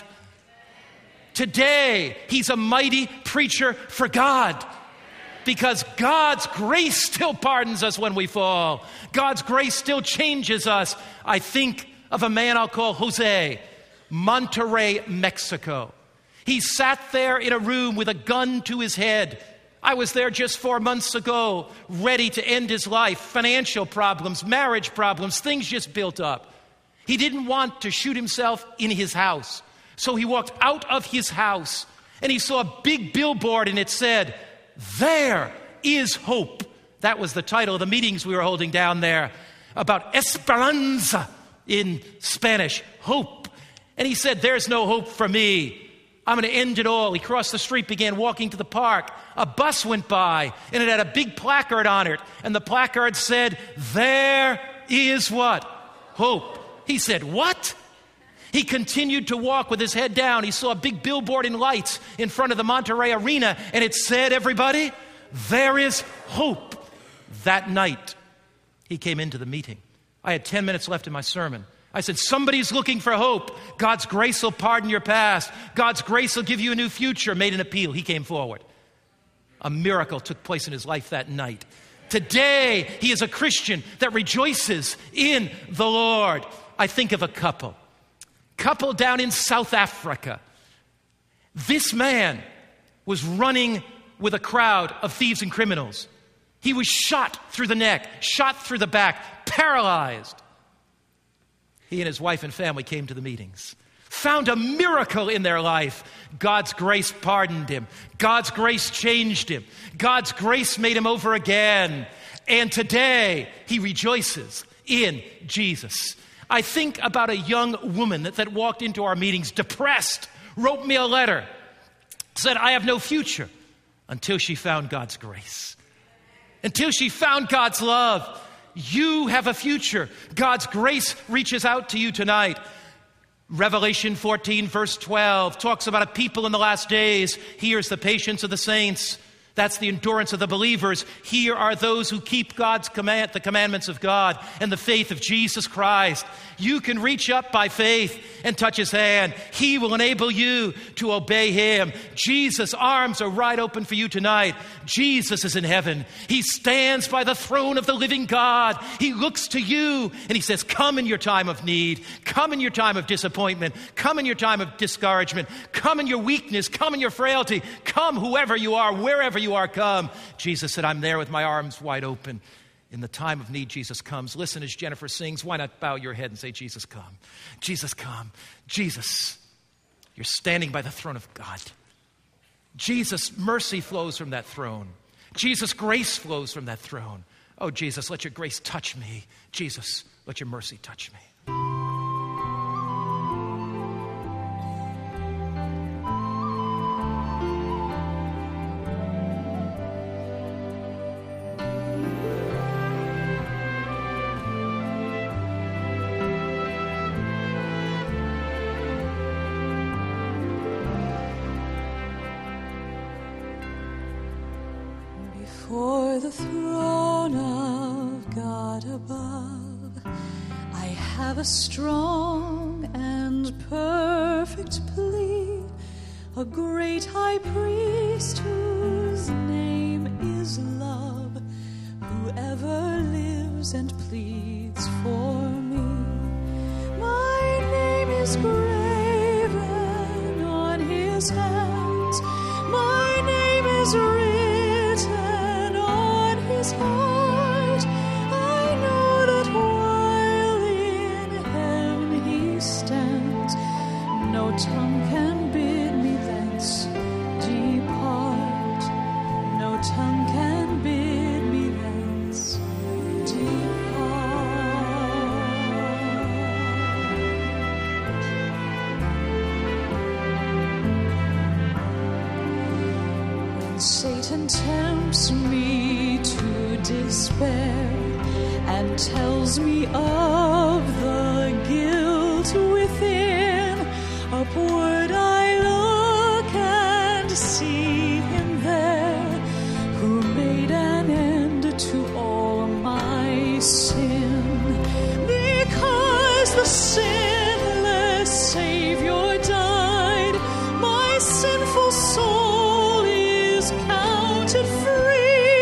Today, he's a mighty preacher for God. Because God's grace still pardons us when we fall. God's grace still changes us. I think of a man I'll call Jose, Monterrey, Mexico. He sat there in a room with a gun to his head. I was there just four months ago, ready to end his life. Financial problems, marriage problems, things just built up. He didn't want to shoot himself in his house. So he walked out of his house and he saw a big billboard and it said, there is hope. That was the title of the meetings we were holding down there about esperanza in Spanish, hope. And he said, there's no hope for me. I'm going to end it all. He crossed the street, began walking to the park. A bus went by and it had a big placard on it. And the placard said, there is what? Hope. He said, what? He continued to walk with his head down. He saw a big billboard in lights in front of the Monterrey Arena, and it said, everybody, there is hope. That night, he came into the meeting. I had ten minutes left in my sermon. I said, somebody's looking for hope. God's grace will pardon your past. God's grace will give you a new future. Made an appeal. He came forward. A miracle took place in his life that night. Today, he is a Christian that rejoices in the Lord. I think of a couple. Couple down in South Africa. This man was running with a crowd of thieves and criminals. He was shot through the neck, shot through the back, paralyzed. He and his wife and family came to the meetings, found a miracle in their life. God's grace pardoned him. God's grace changed him. God's grace made him over again. And today he rejoices in Jesus. I think about a young woman that, that walked into our meetings depressed, wrote me a letter, said, I have no future, until she found God's grace. Until she found God's love. You have a future. God's grace reaches out to you tonight. Revelation fourteen, verse twelve, talks about a people in the last days. Here's the patience of the saints. That's the endurance of the believers. Here are those who keep God's command, the commandments of God and the faith of Jesus Christ. You can reach up by faith and touch his hand. He will enable you to obey him. Jesus' arms are wide open for you tonight. Jesus is in heaven. He stands by the throne of the living God. He looks to you and he says, come in your time of need. Come in your time of disappointment. Come in your time of discouragement. Come in your weakness. Come in your frailty. Come whoever you are, wherever you are, come. Jesus said, I'm there with my arms wide open. In the time of need, Jesus comes. Listen as Jennifer sings. Why not bow your head and say, Jesus, come. Jesus, come. Jesus, you're standing by the throne of God. Jesus, mercy flows from that throne. Jesus, grace flows from that throne. Oh, Jesus, let your grace touch me. Jesus, let your mercy touch me. Before the throne of God above, I have a strong and perfect plea, a great high priest whose name is love, who ever lives and pleads for me. My name is graven on his hands, my name is written heart. I know that while in heaven he stands, no tongue can bid me thence depart. No tongue can bid me thence depart. When Satan tempts me to despair and tells me of the guilt within, upward I look and see him there, who made an end to all my sin. Because the sinless Savior died, my sinful soul is counted free.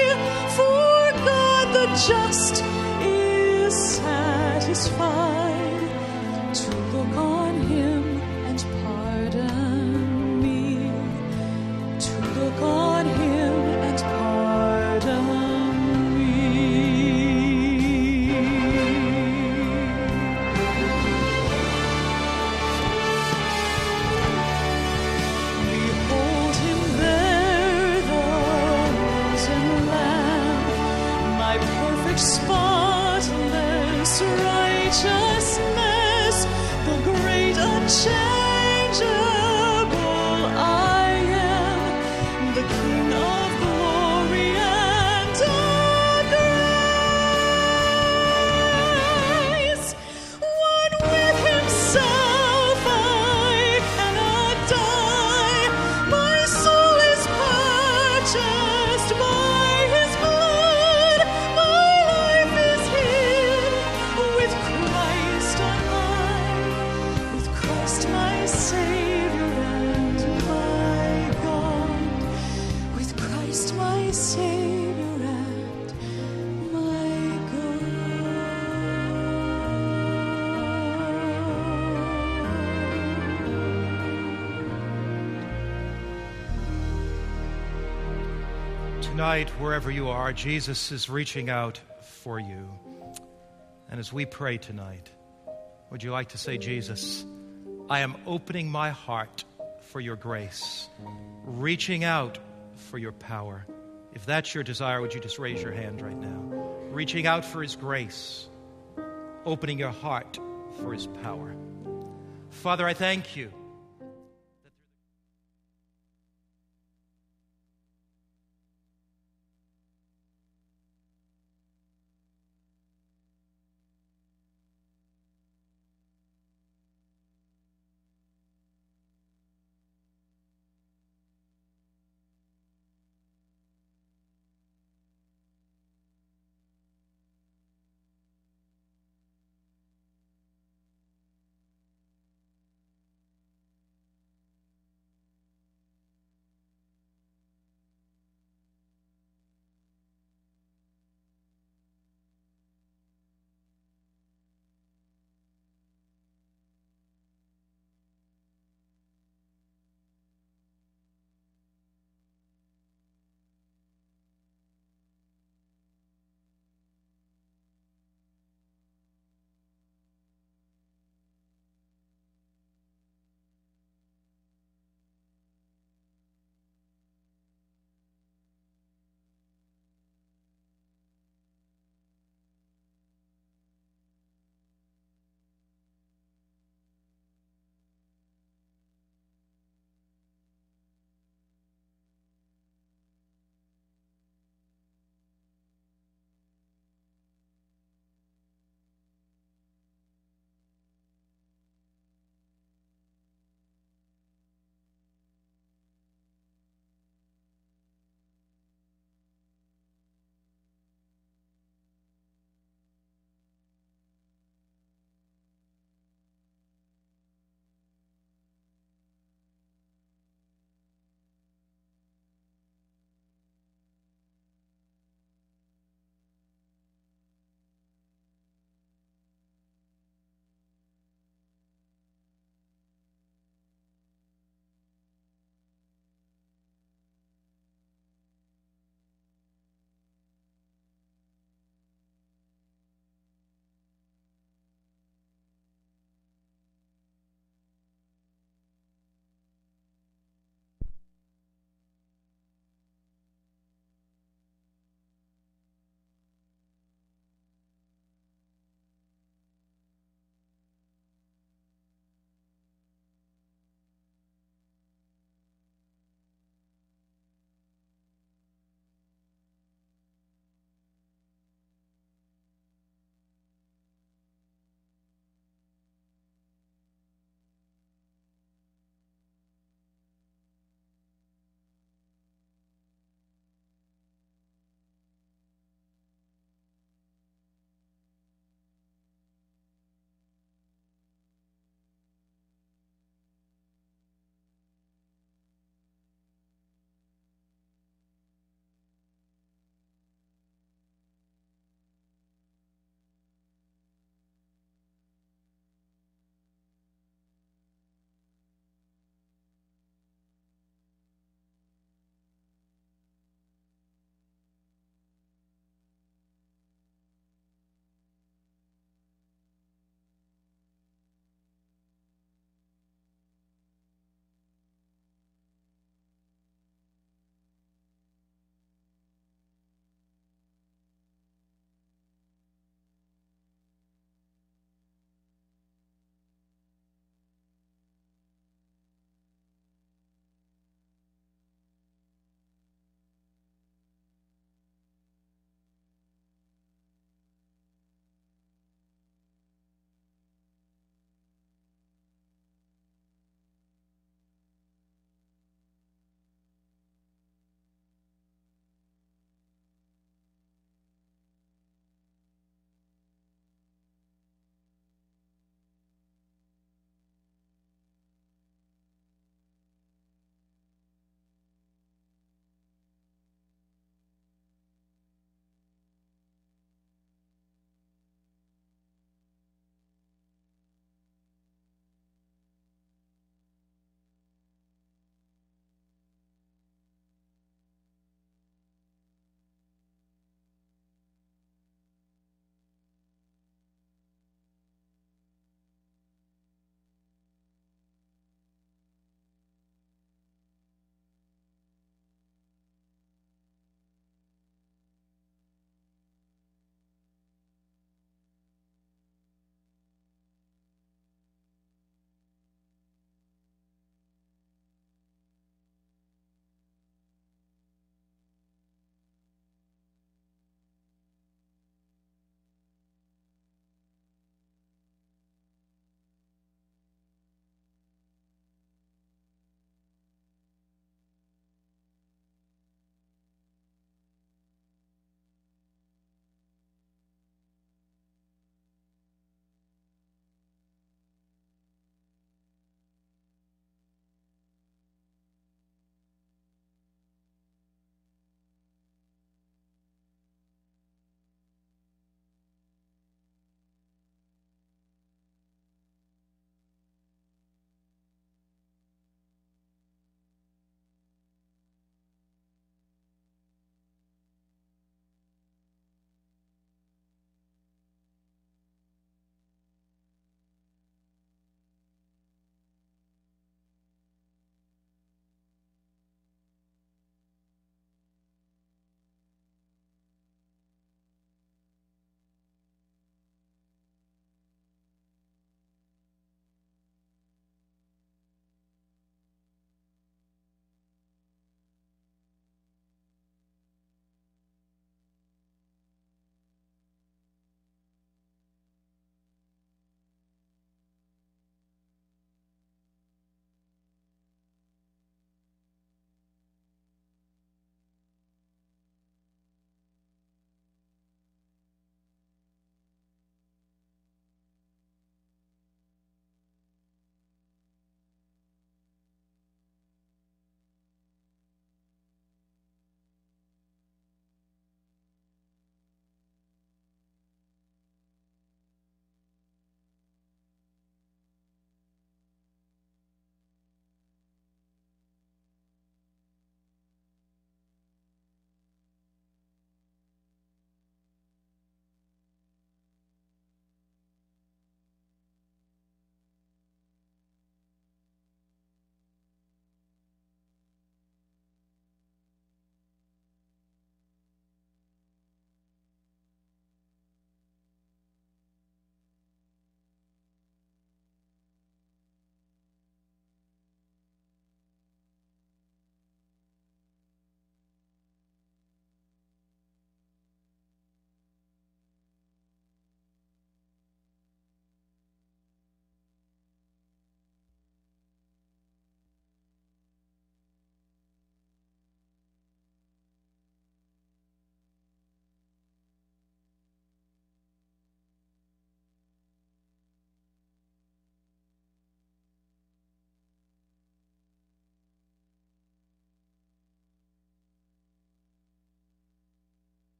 Just is satisfied to look on him and pardon me, to look on him and pardon me. Behold him there, the risen Lamb, my perfect spotless righteousness, the great unchangeable I am, the King of glory and of grace. One with himself I cannot die, my soul is purchased by his blood, my life is hid with Christ on high, with Christ my Savior and my God, with Christ my Savior and my God. Tonight, wherever you are, Jesus is reaching out for you. And as we pray tonight, would you like to say, Jesus, I am opening my heart for your grace, reaching out for your power. If that's your desire, would you just raise your hand right now? Reaching out for his grace, opening your heart for his power. Father, I thank you